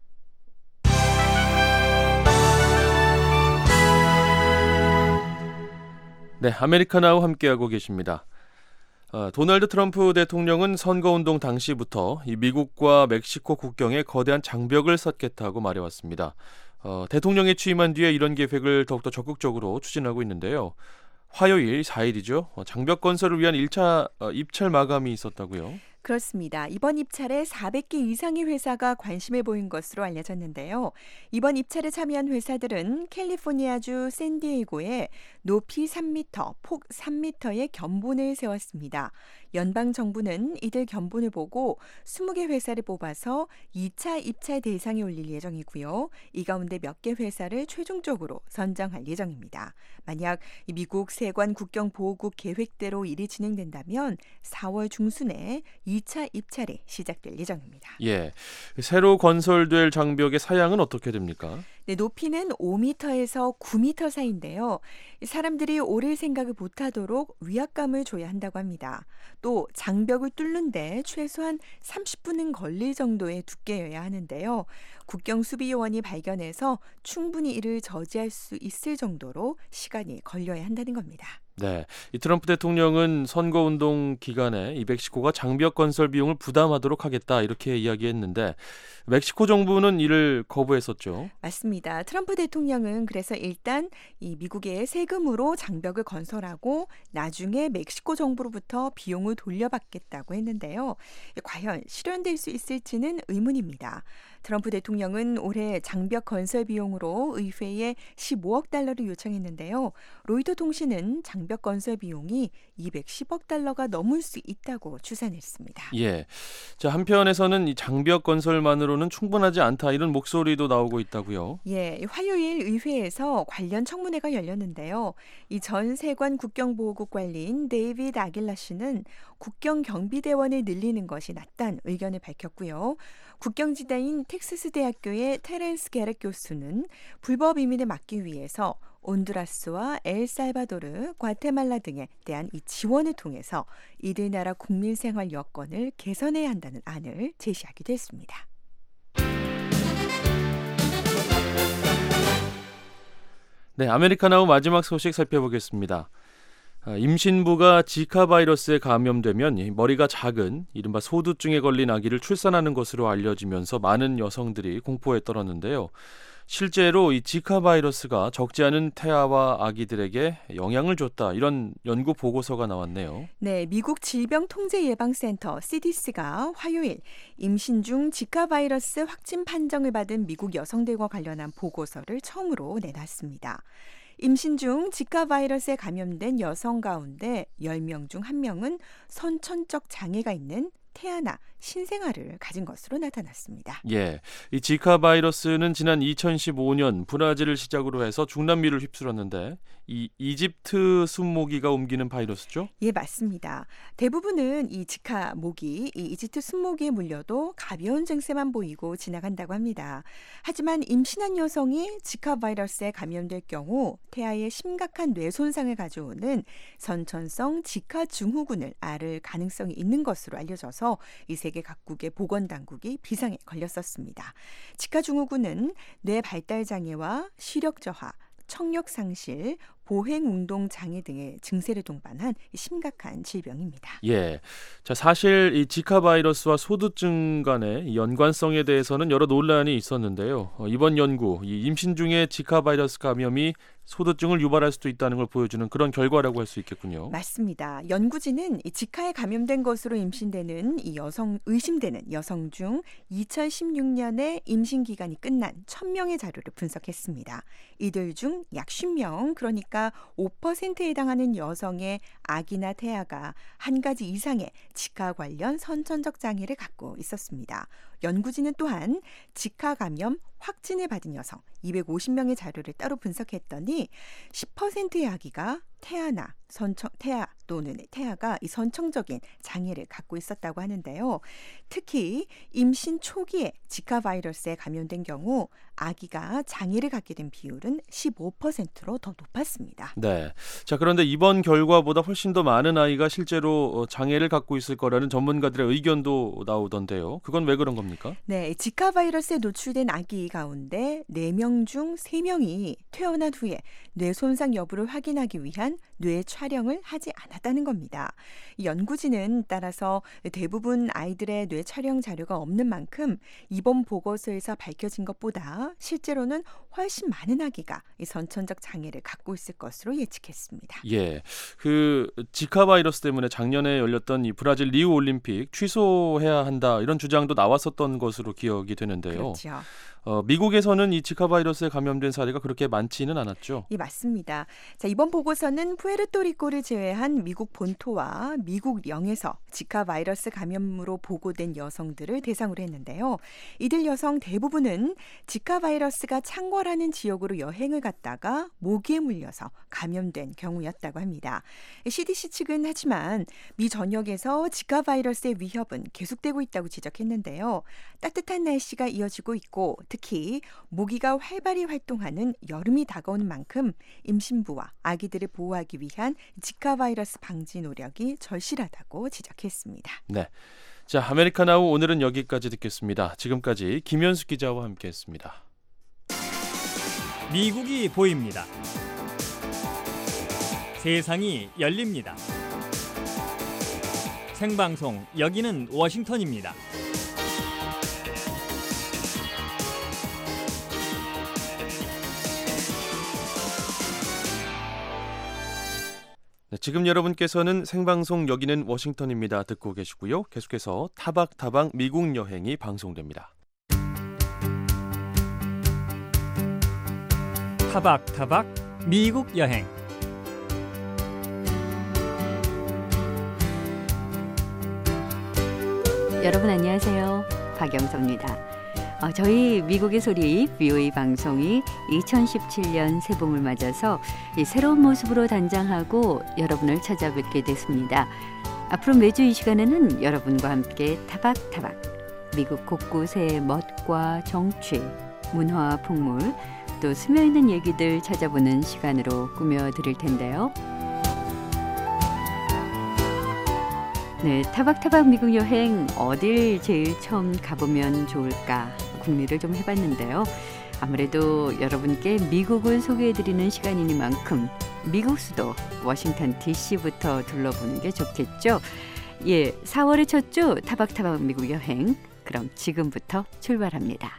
네, 아메리카나우 함께하고 계십니다. 도널드 트럼프 대통령은 선거운동 당시부터 이 미국과 멕시코 국경에 거대한 장벽을 쌓겠다고 말해왔습니다. 대통령에 취임한 뒤에 이런 계획을 더욱더 적극적으로 추진하고 있는데요. 화요일 4일이죠. 장벽 건설을 위한 1차 입찰 마감이 있었다고요? 그렇습니다. 이번 입찰에 400개 이상의 회사가 관심을 보인 것으로 알려졌는데요. 이번 입찰에 참여한 회사들은 캘리포니아주 샌디에이고에 높이 3m, 폭 3m의 견본을 세웠습니다. 연방정부는 이들 견본을 보고 20개 회사를 뽑아서 2차 입찰 대상에 올릴 예정이고요. 이 가운데 몇 개 회사를 최종적으로 선정할 예정입니다. 만약 미국 세관 국경보호국 계획대로 일이 진행된다면 4월 중순에 2차 입찰이 시작될 예정입니다. 예, 새로 건설될 장벽의 사양은 어떻게 됩니까? 네, 높이는 5m에서 9m 사이인데요. 사람들이 오를 생각을 못하도록 위압감을 줘야 한다고 합니다. 또 장벽을 뚫는데 최소한 30분은 걸릴 정도의 두께여야 하는데요. 국경수비요원이 발견해서 충분히 이를 저지할 수 있을 정도로 시간이 걸려야 한다는 겁니다. 네, 이 트럼프 대통령은 선거운동 기간에 이 멕시코가 장벽 건설 비용을 부담하도록 하겠다 이렇게 이야기했는데 멕시코 정부는 이를 거부했었죠. 맞습니다. 트럼프 대통령은 그래서 일단 이 미국의 세금으로 장벽을 건설하고 나중에 멕시코 정부로부터 비용을 돌려받겠다고 했는데요. 과연 실현될 수 있을지는 의문입니다. 트럼프 대통령은 올해 장벽 건설 비용으로 의회에 15억 달러를 요청했는데요. 로이터 통신은 장벽 장벽 건설 비용이 210억 달러가 넘을 수 있다고 추산했습니다. 예. 자, 한편에서는 이 장벽 건설만으로는 충분하지 않다 이런 목소리도 나오고 있다고요. 예, 화요일 의회에서 관련 청문회가 열렸는데요. 이 전 세관 국경보호국 관리인 데이비드 아길라 씨는 국경 경비대원을 늘리는 것이 낫다는 의견을 밝혔고요. 국경지대인 텍사스 대학교의 테렌스 게렛 교수는 불법 이민을 막기 위해서 온두라스와 엘살바도르, 과테말라 등에 대한 이 지원을 통해서 이들 나라 국민 생활 여건을 개선해야 한다는 안을 제시하기도 했습니다. 네, 아메리카나우 마지막 소식 살펴보겠습니다. 임신부가 지카 바이러스에 감염되면 머리가 작은 이른바 소두증에 걸린 아기를 출산하는 것으로 알려지면서 많은 여성들이 공포에 떨었는데요. 실제로 이 지카 바이러스가 적지 않은 태아와 아기들에게 영향을 줬다 이런 연구 보고서가 나왔네요. 네, 미국 질병통제예방센터 CDC가 화요일 임신 중 지카 바이러스 확진 판정을 받은 미국 여성들과 관련한 보고서를 처음으로 내놨습니다. 임신 중 지카 바이러스에 감염된 여성 가운데 10명 중 1명은 선천적 장애가 있는 태아나 신생아를 가진 것으로 나타났습니다. 예, 이 지카 바이러스는 지난 2015년 브라질을 시작으로 해서 중남미를 휩쓸었는데 이 이집트 순모기가 옮기는 바이러스죠? 예, 맞습니다. 대부분은 이 지카 모기, 이 이집트 순모기에 물려도 가벼운 증세만 보이고 지나간다고 합니다. 하지만 임신한 여성이 지카 바이러스에 감염될 경우 태아에 심각한 뇌 손상을 가져오는 선천성 지카 증후군을 앓을 가능성이 있는 것으로 알려져서 이 세계 각국의 보건당국이 비상에 걸렸었습니다. 지카 증후군은 뇌 발달 장애와 시력 저하, 청력 상실, 보행운동 장애 등의 증세를 동반한 심각한 질병입니다. 예, 자 사실 이 지카 바이러스와 소두증 간의 연관성에 대해서는 여러 논란이 있었는데요. 이번 연구, 이 임신 중에 지카 바이러스 감염이 소두증을 유발할 수도 있다는 걸 보여주는 그런 결과라고 할 수 있겠군요. 맞습니다. 연구진은 이 지카에 감염된 것으로 의심되는 여성 중 2016년에 임신 기간이 끝난 1,000명의 자료를 분석했습니다. 이들 중 약 50명, 그러니까 5%에 해당하는 여성의 아기나 태아가 한 가지 이상의 지카 관련 선천적 장애를 갖고 있었습니다. 연구진은 또한 지카 감염 확진을 받은 여성 250명의 자료를 따로 분석했더니 10%의 아기가 태아 또는 태아가 이 선천적인 장애를 갖고 있었다고 하는데요. 특히 임신 초기에 지카 바이러스에 감염된 경우 아기가 장애를 갖게 된 비율은 15%로 더 높았습니다. 네. 자, 그런데 이번 결과보다 훨씬 더 많은 아이가 실제로 장애를 갖고 있을 거라는 전문가들의 의견도 나오던데요. 그건 왜 그런 겁니까? 네, 지카 바이러스에 노출된 아기 가운데 4명 중 3명이 태어난 후에 뇌 손상 여부를 확인하기 위한 뇌 촬영을 하지 않았다는 겁니다. 연구진은 따라서 대부분 아이들의 뇌 촬영 자료가 없는 만큼 이번 보고서에서 밝혀진 것보다 실제로는 훨씬 많은 아기가 이 선천적 장애를 갖고 있을 것으로 예측했습니다. 예, 그 지카 바이러스 때문에 작년에 열렸던 이 브라질 리우 올림픽 취소해야 한다 이런 주장도 나왔었던 것으로 기억이 되는데요. 그렇죠. 미국에서는 이 지카 바이러스에 감염된 사례가 그렇게 많지는 않았죠. 예, 맞습니다. 자, 이번 보고서는 푸에르토리코를 제외한 미국 본토와 미국 영에서 지카 바이러스 감염으로 보고된 여성들을 대상으로 했는데요. 이들 여성 대부분은 지카 바이러스가 창궐하는 지역으로 여행을 갔다가 모기에 물려서 감염된 경우였다고 합니다. CDC 측은 하지만 미 전역에서 지카 바이러스의 위협은 계속되고 있다고 지적했는데요. 따뜻한 날씨가 이어지고 있고 특히 모기가 활발히 활동하는 여름이 다가오는 만큼 임신부와 아기들을 보호하기 위한 지카 바이러스 방지 노력이 절실하다고 지적했습니다. 네, 자 아메리카나우 오늘은 여기까지 듣겠습니다. 지금까지 김현수 기자와 함께했습니다. 미국이 보입니다. 세상이 열립니다. 생방송 여기는 워싱턴입니다. 네, 지금 여러분께서는 생방송 여기는 워싱턴입니다 듣고 계시고요. 계속해서 타박타박 미국 여행이 방송됩니다. 타박타박 미국 여행. 여러분 안녕하세요. 박영서입니다. 저희 미국의 소리 VOA 방송이 2017년 새봄을 맞아서 이 새로운 모습으로 단장하고 여러분을 찾아뵙게 됐습니다. 앞으로 매주 이 시간에는 여러분과 함께 타박타박 미국 곳곳의 멋과 정취, 문화, 풍물, 또 스며있는 얘기들 찾아보는 시간으로 꾸며드릴 텐데요. 네, 타박타박 미국 여행 어딜 제일 처음 가보면 좋을까 궁리를 좀 해봤는데요. 아무래도 여러분께 미국을 소개해드리는 시간이니만큼 미국 수도 워싱턴 DC부터 둘러보는 게 좋겠죠. 예, 4월의 첫 주 타박타박 미국 여행, 그럼 지금부터 출발합니다.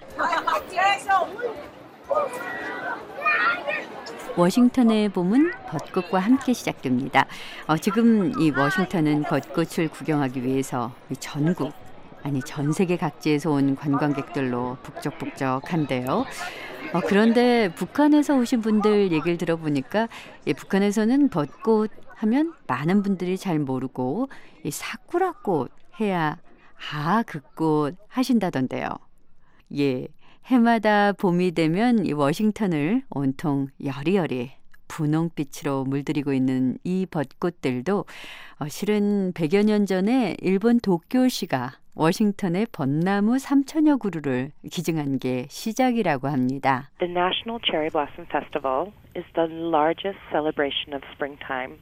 워싱턴의 봄은 벚꽃과 함께 시작됩니다. 지금 이 워싱턴은 벚꽃을 구경하기 위해서 전국, 아니 전 세계 각지에서 온 관광객들로 북적북적한데요. 그런데 북한에서 오신 분들 얘기를 들어보니까 북한에서는 벚꽃 하면 많은 분들이 잘 모르고 이 사쿠라꽃 해야 그 꽃 하신다던데요. 예. 해마다 봄이 되면 이 워싱턴을 온통 여리여리 분홍빛으로 물들이고 있는 이 벚꽃들도 실은 100여 년 전에 일본 도쿄시가 워싱턴의 벚나무 3천여 그루를 기증한 게 시작이라고 합니다. The National Cherry Blossom Festival is the largest celebration of springtime.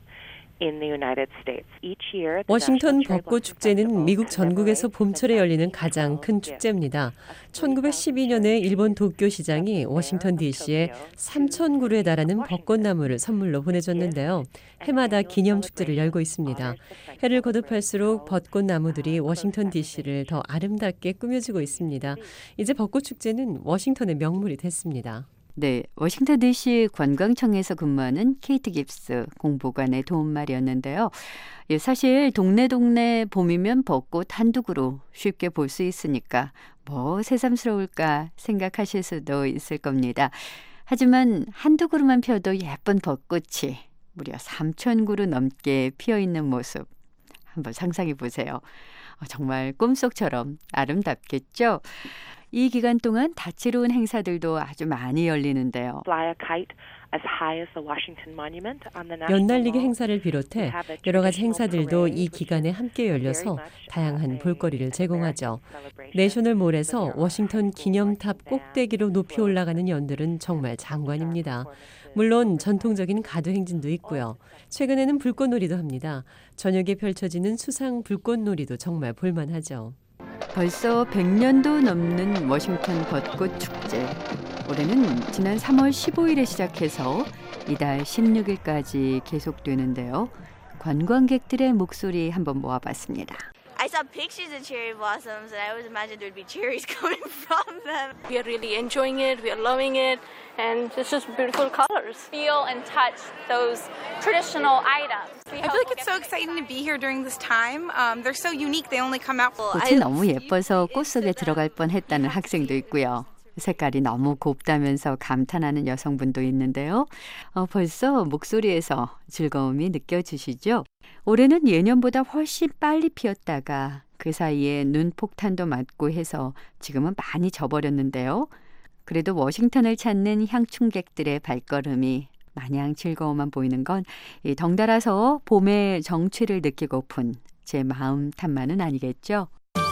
워싱턴 벚꽃 축제는 미국 전국에서 봄철에 열리는 가장 큰 축제입니다. 1912년에 일본 도쿄 시장이 워싱턴 DC에 3,000그루에 달하는 벚꽃나무를 선물로 보내줬는데요. 해마다 기념 축제를 열고 있습니다. 해를 거듭할수록 벚꽃나무들이 워싱턴 DC를 더 아름답게 꾸며주고 있습니다. 이제 벚꽃 축제는 워싱턴의 명물이 됐습니다. 네, 워싱턴 DC 관광청에서 근무하는 케이트 깁스 공보관의 도움말이었는데요. 사실 동네 봄이면 벚꽃 한두 그루 쉽게 볼 수 있으니까 뭐 새삼스러울까 생각하실 수도 있을 겁니다. 하지만 한두 그루만 펴도 예쁜 벚꽃이 무려 3,000그루 넘게 피어있는 모습 한번 상상해 보세요. 정말 꿈속처럼 아름답겠죠? 이 기간 동안 다채로운 행사들도 아주 많이 열리는데요. 연날리기 행사를 비롯해 여러 가지 행사들도 이 기간에 함께 열려서 다양한 볼거리를 제공하죠. 내셔널몰에서 워싱턴 기념탑 꼭대기로 높이 올라가는 연들은 정말 장관입니다. 물론 전통적인 가두 행진도 있고요. 최근에는 불꽃놀이도 합니다. 저녁에 펼쳐지는 수상 불꽃놀이도 정말 볼만하죠. 벌써 100년도 넘는 워싱턴 벚꽃 축제. 올해는 지난 3월 15일에 시작해서 이달 16일까지 계속되는데요. 관광객들의 목소리 한번 모아봤습니다. I saw pictures of cherry blossoms and I always imagined there'd be cherries coming from them. We are really enjoying it, we are loving it, and it's just beautiful colors. Feel and touch those traditional items. I feel like it's so exciting to be here during this time. They're so unique, they only come out. 꽃이 너무 예뻐서 꽃 속에 들어갈 뻔했다는 학생도 있고요. 색깔이 너무 곱다면서 감탄하는 여성분도 있는데요. 벌써 목소리에서 즐거움이 느껴지시죠? 올해는 예년보다 훨씬 빨리 피었다가 그 사이에 눈폭탄도 맞고 해서 지금은 많이 져버렸는데요. 그래도 워싱턴을 찾는 향충객들의 발걸음이 마냥 즐거움만 보이는 건 덩달아서 봄의 정취를 느끼고픈 제 마음 탓만은 아니겠죠?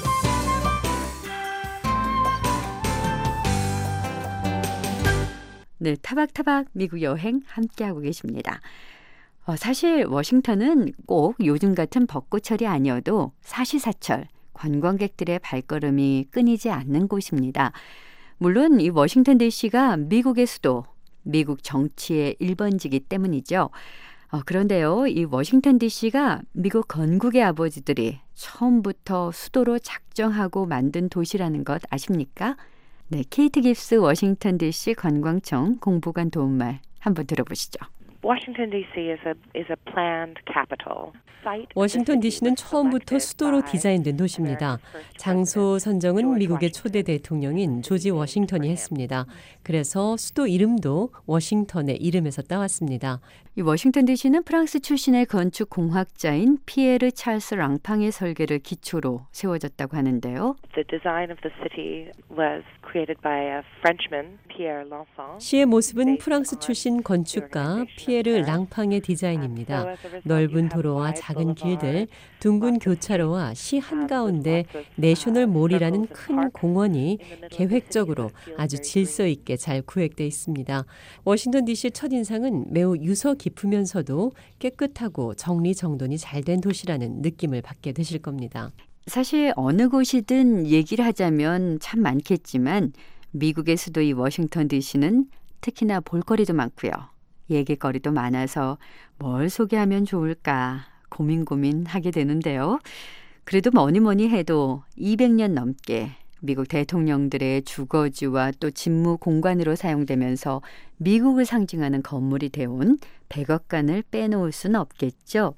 네, 타박타박 미국 여행 함께하고 계십니다. 사실 워싱턴은 꼭 요즘 같은 벚꽃철이 아니어도 사시사철 관광객들의 발걸음이 끊이지 않는 곳입니다. 물론 이 워싱턴 DC가 미국의 수도, 미국 정치의 1번지기 때문이죠. 그런데요, 이 워싱턴 DC가 미국 건국의 아버지들이 처음부터 수도로 작정하고 만든 도시라는 것 아십니까? 네, 케이트 깁스 워싱턴 DC 관광청 공보관 도움말 한번 들어보시죠. Washington D.C. is a planned capital. 워싱턴 DC는 처음부터 수도로 디자인된 도시입니다. 장소 선정은 미국의 초대 대통령인 조지 워싱턴이 했습니다. 그래서 수도 이름도 워싱턴의 이름에서 따왔습니다. 이 워싱턴 DC는 프랑스 출신의 건축 공학자인 피에르 찰스 랑팡의 설계를 기초로 세워졌다고 하는데요. The design of the city was created by a Frenchman, Pierre Lanfant. 시의 모습은 프랑스 출신 건축가 피에르 랑팡의 디자인입니다. 넓은 도로와 작은 길들, 둥근 교차로와 시 한가운데 내셔널 몰이라는 큰 공원이 계획적으로 아주 질서 있게 잘 구획되어 있습니다. 워싱턴 DC의 첫인상은 매우 유서 깊으면서도 깨끗하고 정리정돈이 잘 된 도시라는 느낌을 받게 되실 겁니다. 사실 어느 곳이든 얘기를 하자면 참 많겠지만 미국의 수도 이 워싱턴 DC는 특히나 볼거리도 많고요. 얘기거리도 많아서 뭘 소개하면 좋을까 고민하게 되는데요. 그래도 뭐니 해도 200년 넘게 미국 대통령들의 주거지와 또 집무 공간으로 사용되면서 미국을 상징하는 건물이 되어온 백악관을 빼놓을 수는 없겠죠.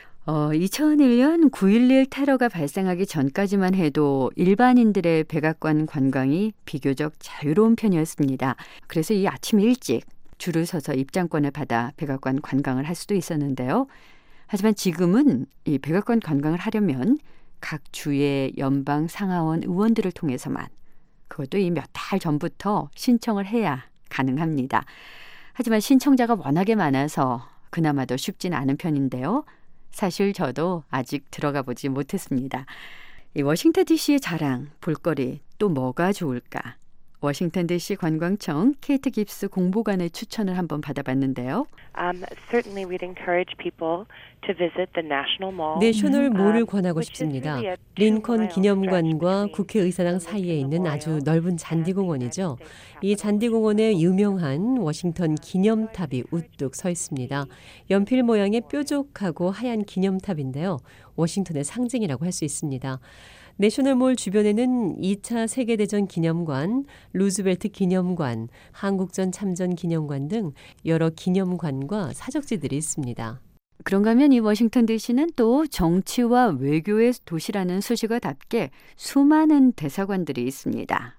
2001년 9.11 테러가 발생하기 전까지만 해도 일반인들의 백악관 관광이 비교적 자유로운 편이었습니다. 그래서 이 아침 일찍 줄을 서서 입장권을 받아 백악관 관광을 할 수도 있었는데요. 하지만 지금은 이 백악관 관광을 하려면 각 주의 연방 상하원 의원들을 통해서만, 그것도 이 몇 달 전부터 신청을 해야 가능합니다. 하지만 신청자가 워낙에 많아서 그나마도 쉽진 않은 편인데요. 사실 저도 아직 들어가 보지 못했습니다. 이 워싱턴 DC의 자랑, 볼거리 또 뭐가 좋을까? 워싱턴 DC 관광청 케이트 깁스 공보관의 추천을 한번 받아봤는데요. Certainly we'd encourage people to visit the National Mall. 내셔널 몰을 권하고 싶습니다. 링컨 기념관과 국회의사당 사이에 있는 아주 넓은 잔디공원이죠. 이 잔디공원에 유명한 워싱턴 기념탑이 우뚝 서 있습니다. 연필 모양의 뾰족하고 하얀 기념탑인데요. 워싱턴의 상징이라고 할 수 있습니다. 내셔널몰 주변에는 2차 세계대전 기념관, 루즈벨트 기념관, 한국전 참전 기념관 등 여러 기념관과 사적지들이 있습니다. 그런가 하면 이 워싱턴 DC는 또 정치와 외교의 도시라는 수식어답게 수많은 대사관들이 있습니다.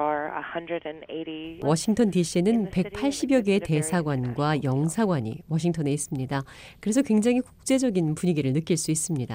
워싱턴 DC에는 180여 개의 대사관과 영사관이 워싱턴에 있습니다. 그래서 굉장히 국제적인 분위기를 느낄 수 있습니다.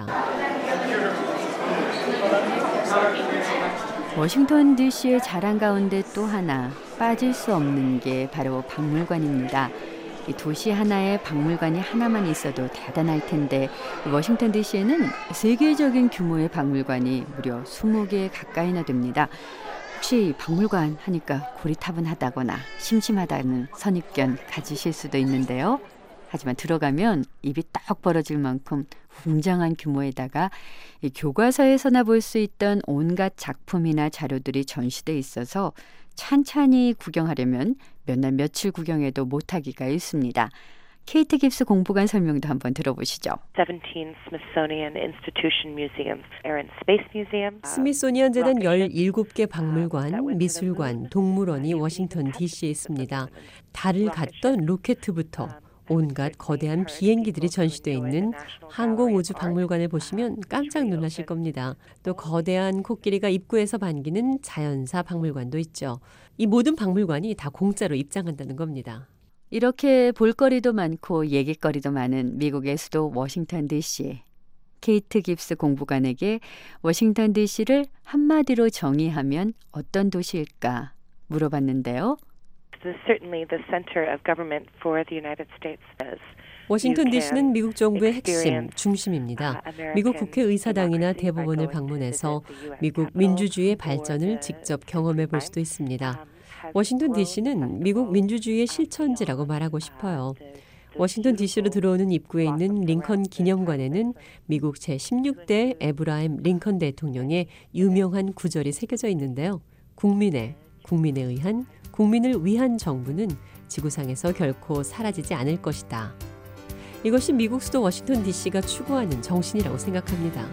워싱턴 DC의 자랑 가운데 또 하나 빠질 수 없는 게 바로 박물관입니다. 이 도시 하나에 박물관이 하나만 있어도 대단할 텐데 워싱턴 DC에는 세계적인 규모의 박물관이 무려 20개 가까이나 됩니다. 혹시 박물관 하니까 고리타분하다거나 심심하다는 선입견 가지실 수도 있는데요. 하지만 들어가면 입이 딱 벌어질 만큼 웅장한 규모에다가 이 교과서에서나 볼 수 있던 온갖 작품이나 자료들이 전시돼 있어서 찬찬히 구경하려면 몇 날 며칠 구경해도 못하기가 있습니다. 케이트 깁스 공보관 설명도 한번 들어보시죠. 17 Smithsonian Institution Museums, Air and Space Museum. 스미소니언 재단 17개 박물관, 미술관, 동물원이 워싱턴 DC에 있습니다. 달을 갔던 로켓부터 온갖 거대한 비행기들이 전시되어 있는 항공우주박물관을 보시면 깜짝 놀라실 겁니다. 또 거대한 코끼리가 입구에서 반기는 자연사 박물관도 있죠. 이 모든 박물관이 다 공짜로 입장한다는 겁니다. 이렇게 볼거리도 많고 얘기거리도 많은 미국의 수도 워싱턴 DC. 케이트 깁스 공보관에게 워싱턴 DC를 한마디로 정의하면 어떤 도시일까 물어봤는데요. 워싱턴 DC는 미국 정부의 핵심, 중심입니다. 미국 국회의사당이나 대법원을 방문해서 미국 민주주의의 발전을 직접 경험해 볼 수도 있습니다. 워싱턴 DC는 미국 민주주의의 실천지라고 말하고 싶어요. 워싱턴 DC로 들어오는 입구에 있는 링컨 기념관에는 미국 제16대 에브라임 링컨 대통령의 유명한 구절이 새겨져 있는데요. 국민에 의한, 국민을 위한 정부는 지구상에서 결코 사라지지 않을 것이다. 이것이 미국 수도 워싱턴 DC가 추구하는 정신이라고 생각합니다.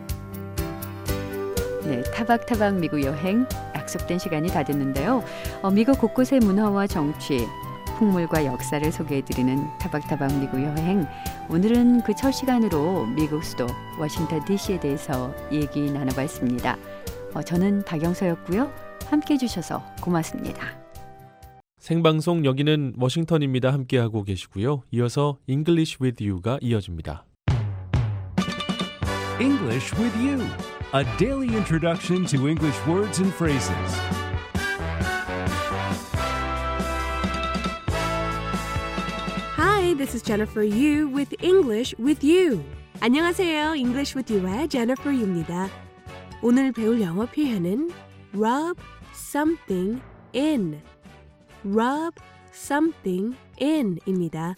네, 타박타박 미국 여행 약속된 시간이 다 됐는데요. 미국 곳곳의 문화와 정치, 풍물과 역사를 소개해드리는 타박타박 미국 여행. 오늘은 그 첫 시간으로 미국 수도 워싱턴 DC에 대해서 얘기 나눠봤습니다. 저는 박영서였고요. 함께해 주셔서 고맙습니다. 생방송 여기는 워싱턴입니다. 함께하고 계시고요. 이어서 English with You가 이어집니다. English with You, a daily introduction to English words and phrases. Hi, this is Jennifer Yu with English with You. 안녕하세요. English with You의 Jennifer Yu입니다. 오늘 배울 영어 표현은 rub something in. rub something in입니다.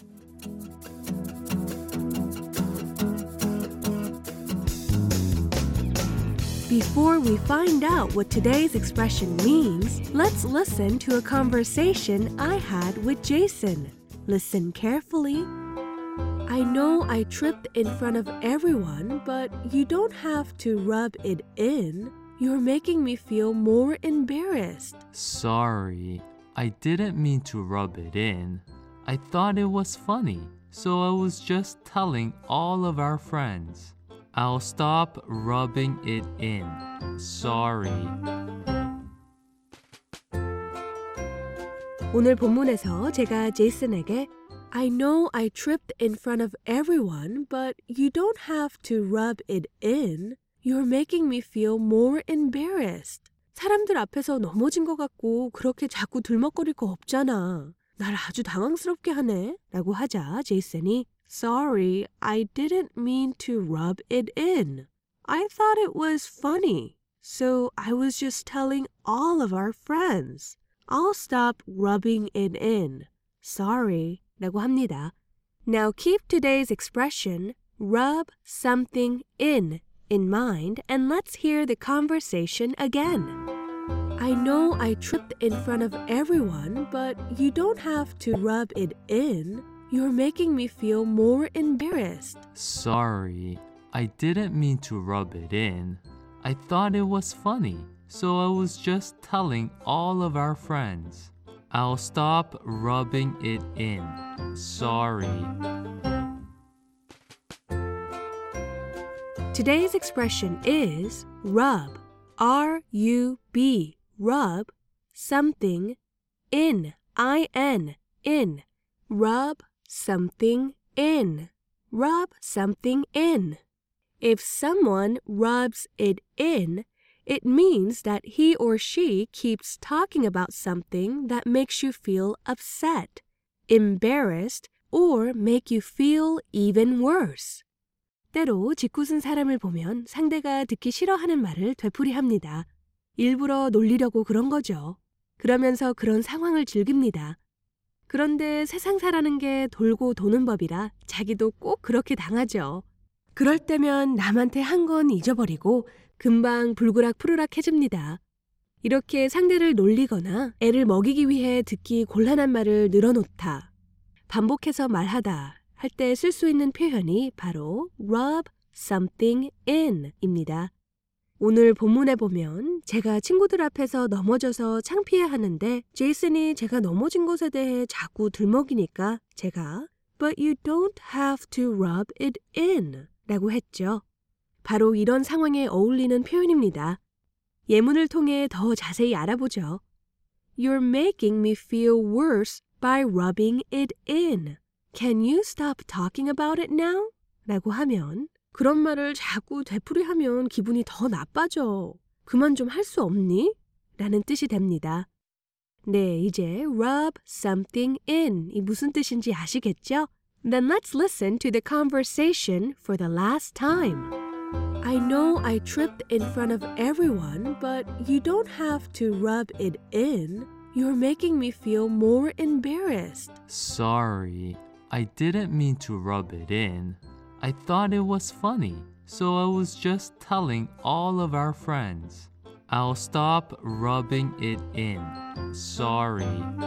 Before we find out what today's expression means, let's listen to a conversation I had with Jason. Listen carefully. I know I tripped in front of everyone, but you don't have to rub it in. You're making me feel more embarrassed. Sorry, I didn't mean to rub it in. I thought it was funny, so I was just telling all of our friends. I'll stop rubbing it in. Sorry. 오늘 본문에서 제가 제이슨에게 I know I tripped in front of everyone, but you don't have to rub it in. You're making me feel more embarrassed. 사람들 앞에서 넘어진 것 같고 그렇게 자꾸 들먹거릴 거 없잖아. 날 아주 당황스럽게 하네. 라고 하자 제이슨이 Sorry, I didn't mean to rub it in. I thought it was funny, so I was just telling all of our friends. I'll stop rubbing it in. Sorry. 라고 합니다. Now keep today's expression, rub something in mind, and let's hear the conversation again. I know I tripped in front of everyone, but you don't have to rub it in. You're making me feel more embarrassed. Sorry, I didn't mean to rub it in. I thought it was funny, so I was just telling all of our friends. I'll stop rubbing it in. Sorry. Today's expression is rub. R-U-B. Rub something in. I-N. In. Rub something in. Rub something in. If someone rubs it in, it means that he or she keeps talking about something that makes you feel upset, embarrassed, or make you feel even worse. 때로 짓궂은 사람을 보면 상대가 듣기 싫어하는 말을 되풀이합니다. 일부러 놀리려고 그런 거죠. 그러면서 그런 상황을 즐깁니다. 그런데 세상사라는 게 돌고 도는 법이라 자기도 꼭 그렇게 당하죠. 그럴 때면 남한테 한 건 잊어버리고 금방 불그락푸르락해집니다. 이렇게 상대를 놀리거나 애를 먹이기 위해 듣기 곤란한 말을 늘어놓다, 반복해서 말하다 할 때 쓸 수 있는 표현이 바로 rub something in입니다. 오늘 본문에 보면 제가 친구들 앞에서 넘어져서 창피해하는데 제이슨이 제가 넘어진 것에 대해 자꾸 들먹이니까 제가 But you don't have to rub it in 라고 했죠. 바로 이런 상황에 어울리는 표현입니다. 예문을 통해 더 자세히 알아보죠. You're making me feel worse by rubbing it in. Can you stop talking about it now? 라고 하면 그런 말을 자꾸 되풀이하면 기분이 더 나빠져. 그만 좀 할 수 없니? 라는 뜻이 됩니다. 네, 이제 rub something in 이 무슨 뜻인지 아시겠죠? Then let's listen to the conversation for the last time. I know I tripped in front of everyone, but you don't have to rub it in. You're making me feel more embarrassed. Sorry, I didn't mean to rub it in. I thought it was funny, so I was just telling all of our friends. I'll stop rubbing it in. Sorry.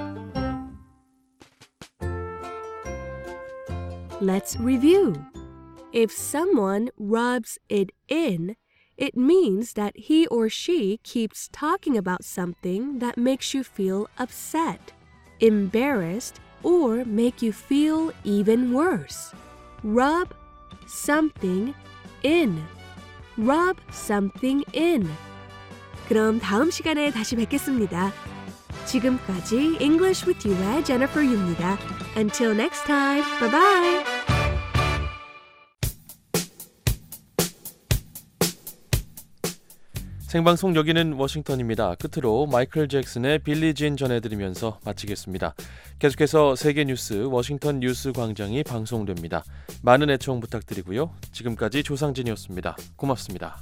Let's review. If someone rubs it in, it means that he or she keeps talking about something that makes you feel upset, embarrassed, or make you feel even worse. Rub something in. Rub something in. 그럼 다음 시간에 다시 뵙겠습니다. 지금까지 English with You의 Jennifer Yu입니다. Until next time, bye bye. 생방송 여기는 워싱턴입니다. 끝으로 마이클 잭슨의 빌리 진 전해드리면서 마치겠습니다. 계속해서 세계 뉴스 워싱턴 뉴스 광장이 방송됩니다. 많은 애청 부탁드리고요. 지금까지 조상진이었습니다. 고맙습니다.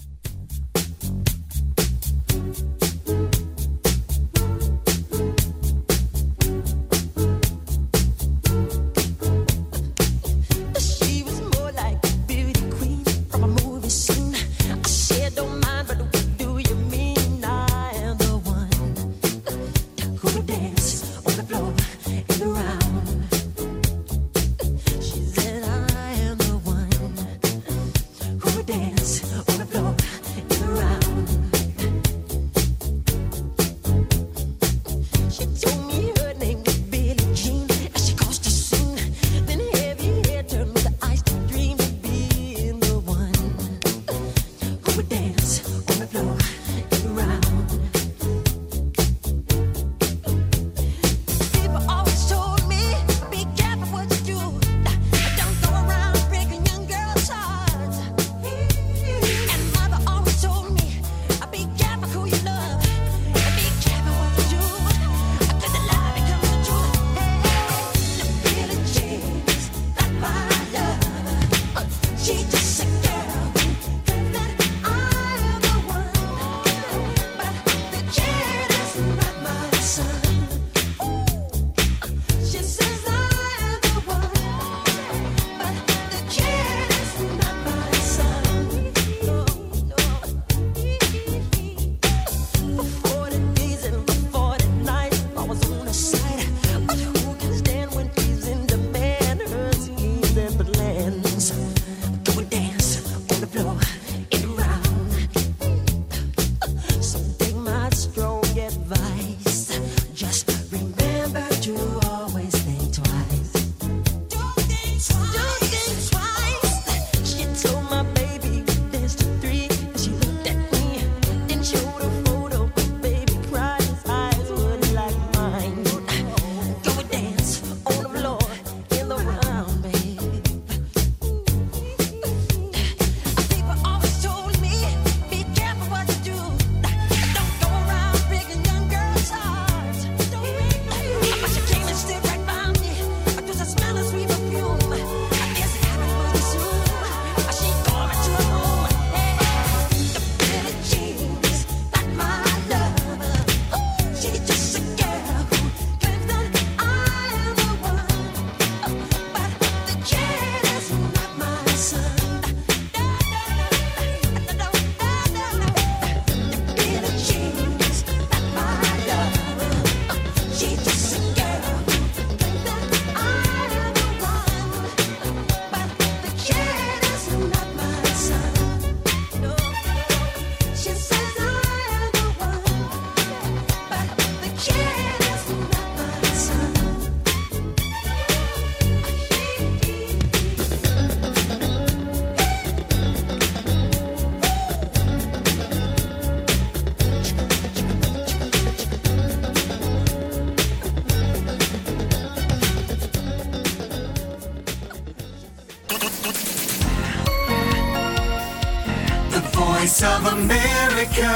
Voice of America,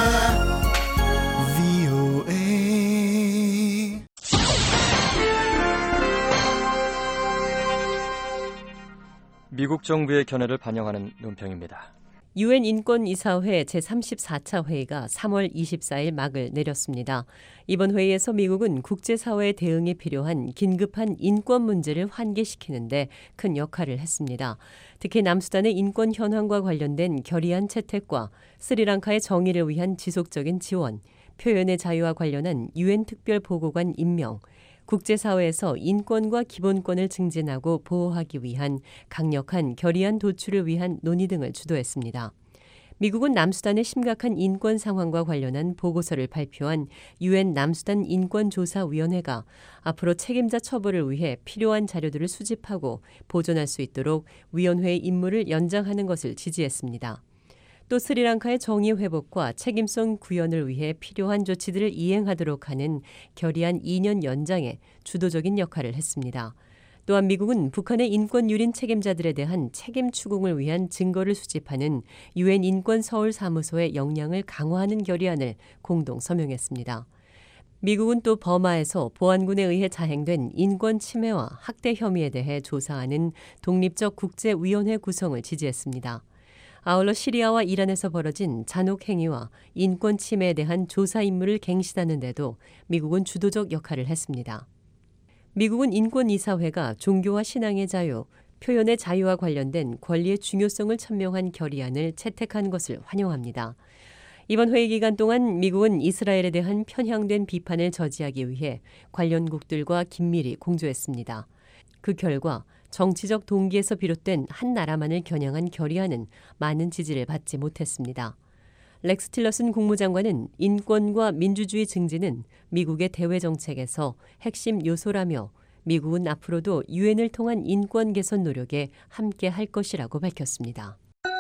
VOA. 미국 정부의 견해를 반영하는 논평입니다. UN 인권이사회 제34차 회의가 3월 24일 막을 내렸습니다. 이번 회의에서 미국은 국제사회의 대응에 필요한 긴급한 인권 문제를 환기시키는데 큰 역할을 했습니다. 특히 남수단의 인권 현황과 관련된 결의안 채택과 스리랑카의 정의를 위한 지속적인 지원, 표현의 자유와 관련한 UN 특별보고관 임명, 국제사회에서 인권과 기본권을 증진하고 보호하기 위한 강력한 결의안 도출을 위한 논의 등을 주도했습니다. 미국은 남수단의 심각한 인권 상황과 관련한 보고서를 발표한 UN 남수단 인권조사위원회가 앞으로 책임자 처벌을 위해 필요한 자료들을 수집하고 보존할 수 있도록 위원회의 임무를 연장하는 것을 지지했습니다. 또 스리랑카의 정의 회복과 책임성 구현을 위해 필요한 조치들을 이행하도록 하는 결의안 2년 연장에 주도적인 역할을 했습니다. 또한 미국은 북한의 인권 유린 책임자들에 대한 책임 추궁을 위한 증거를 수집하는 UN 인권 서울 사무소의 역량을 강화하는 결의안을 공동 서명했습니다. 미국은 또 버마에서 보안군에 의해 자행된 인권 침해와 학대 혐의에 대해 조사하는 독립적 국제위원회 구성을 지지했습니다. 아울러 시리아와 이란에서 벌어진 잔혹 행위와 인권 침해에 대한 조사 임무를 갱신하는 데도 미국은 주도적 역할을 했습니다. 미국은 인권이사회가 종교와 신앙의 자유, 표현의 자유와 관련된 권리의 중요성을 천명한 결의안을 채택한 것을 환영합니다. 이번 회의 기간 동안 미국은 이스라엘에 대한 편향된 비판을 저지하기 위해 관련국들과 긴밀히 공조했습니다. 그 결과 정치적 동기에서 비롯된 한 나라만을 겨냥한 결의안은 많은 지지를 받지 못했습니다. 렉스 틸러슨 국무장관은 인권과 민주주의 증진은 미국의 대외 정책에서 핵심 요소라며 미국은 앞으로도 유엔을 통한 인권 개선 노력에 함께 할 것이라고 밝혔습니다.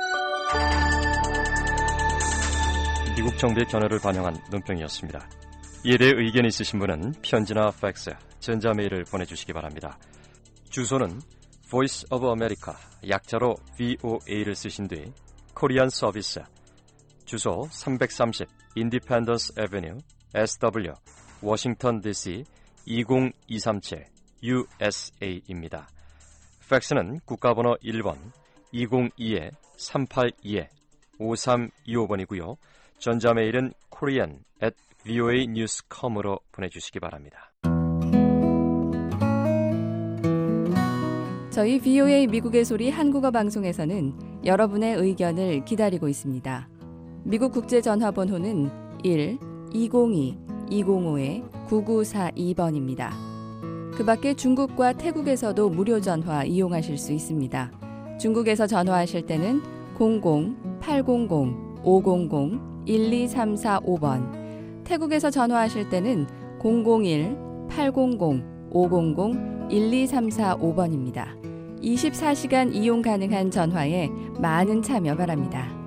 미국 정부의 견해를 반영한 논평이었습니다. 이에 대해 의견이 있으신 분은 편지나 팩스, 전자메일을 보내주시기 바랍니다. 주소는 Voice of America, 약자로 VOA를 쓰신 뒤 코리안 서비스, 주소 330 Independence Avenue, SW, 워싱턴 DC 20237 USA입니다. 팩스는 국가번호 1번 202-382-5325번이고요. 전자메일은 korean@voanews.com으로 보내주시기 바랍니다. 저희 VOA 미국의 소리 한국어 방송에서는 여러분의 의견을 기다리고 있습니다. 미국 국제전화번호는 1-202-205-9942번입니다. 그 밖에 중국과 태국에서도 무료 전화 이용하실 수 있습니다. 중국에서 전화하실 때는 00-800-500-12345번, 태국에서 전화하실 때는 001-800-500-12345번입니다. 24시간 이용 가능한 전화에 많은 참여 바랍니다.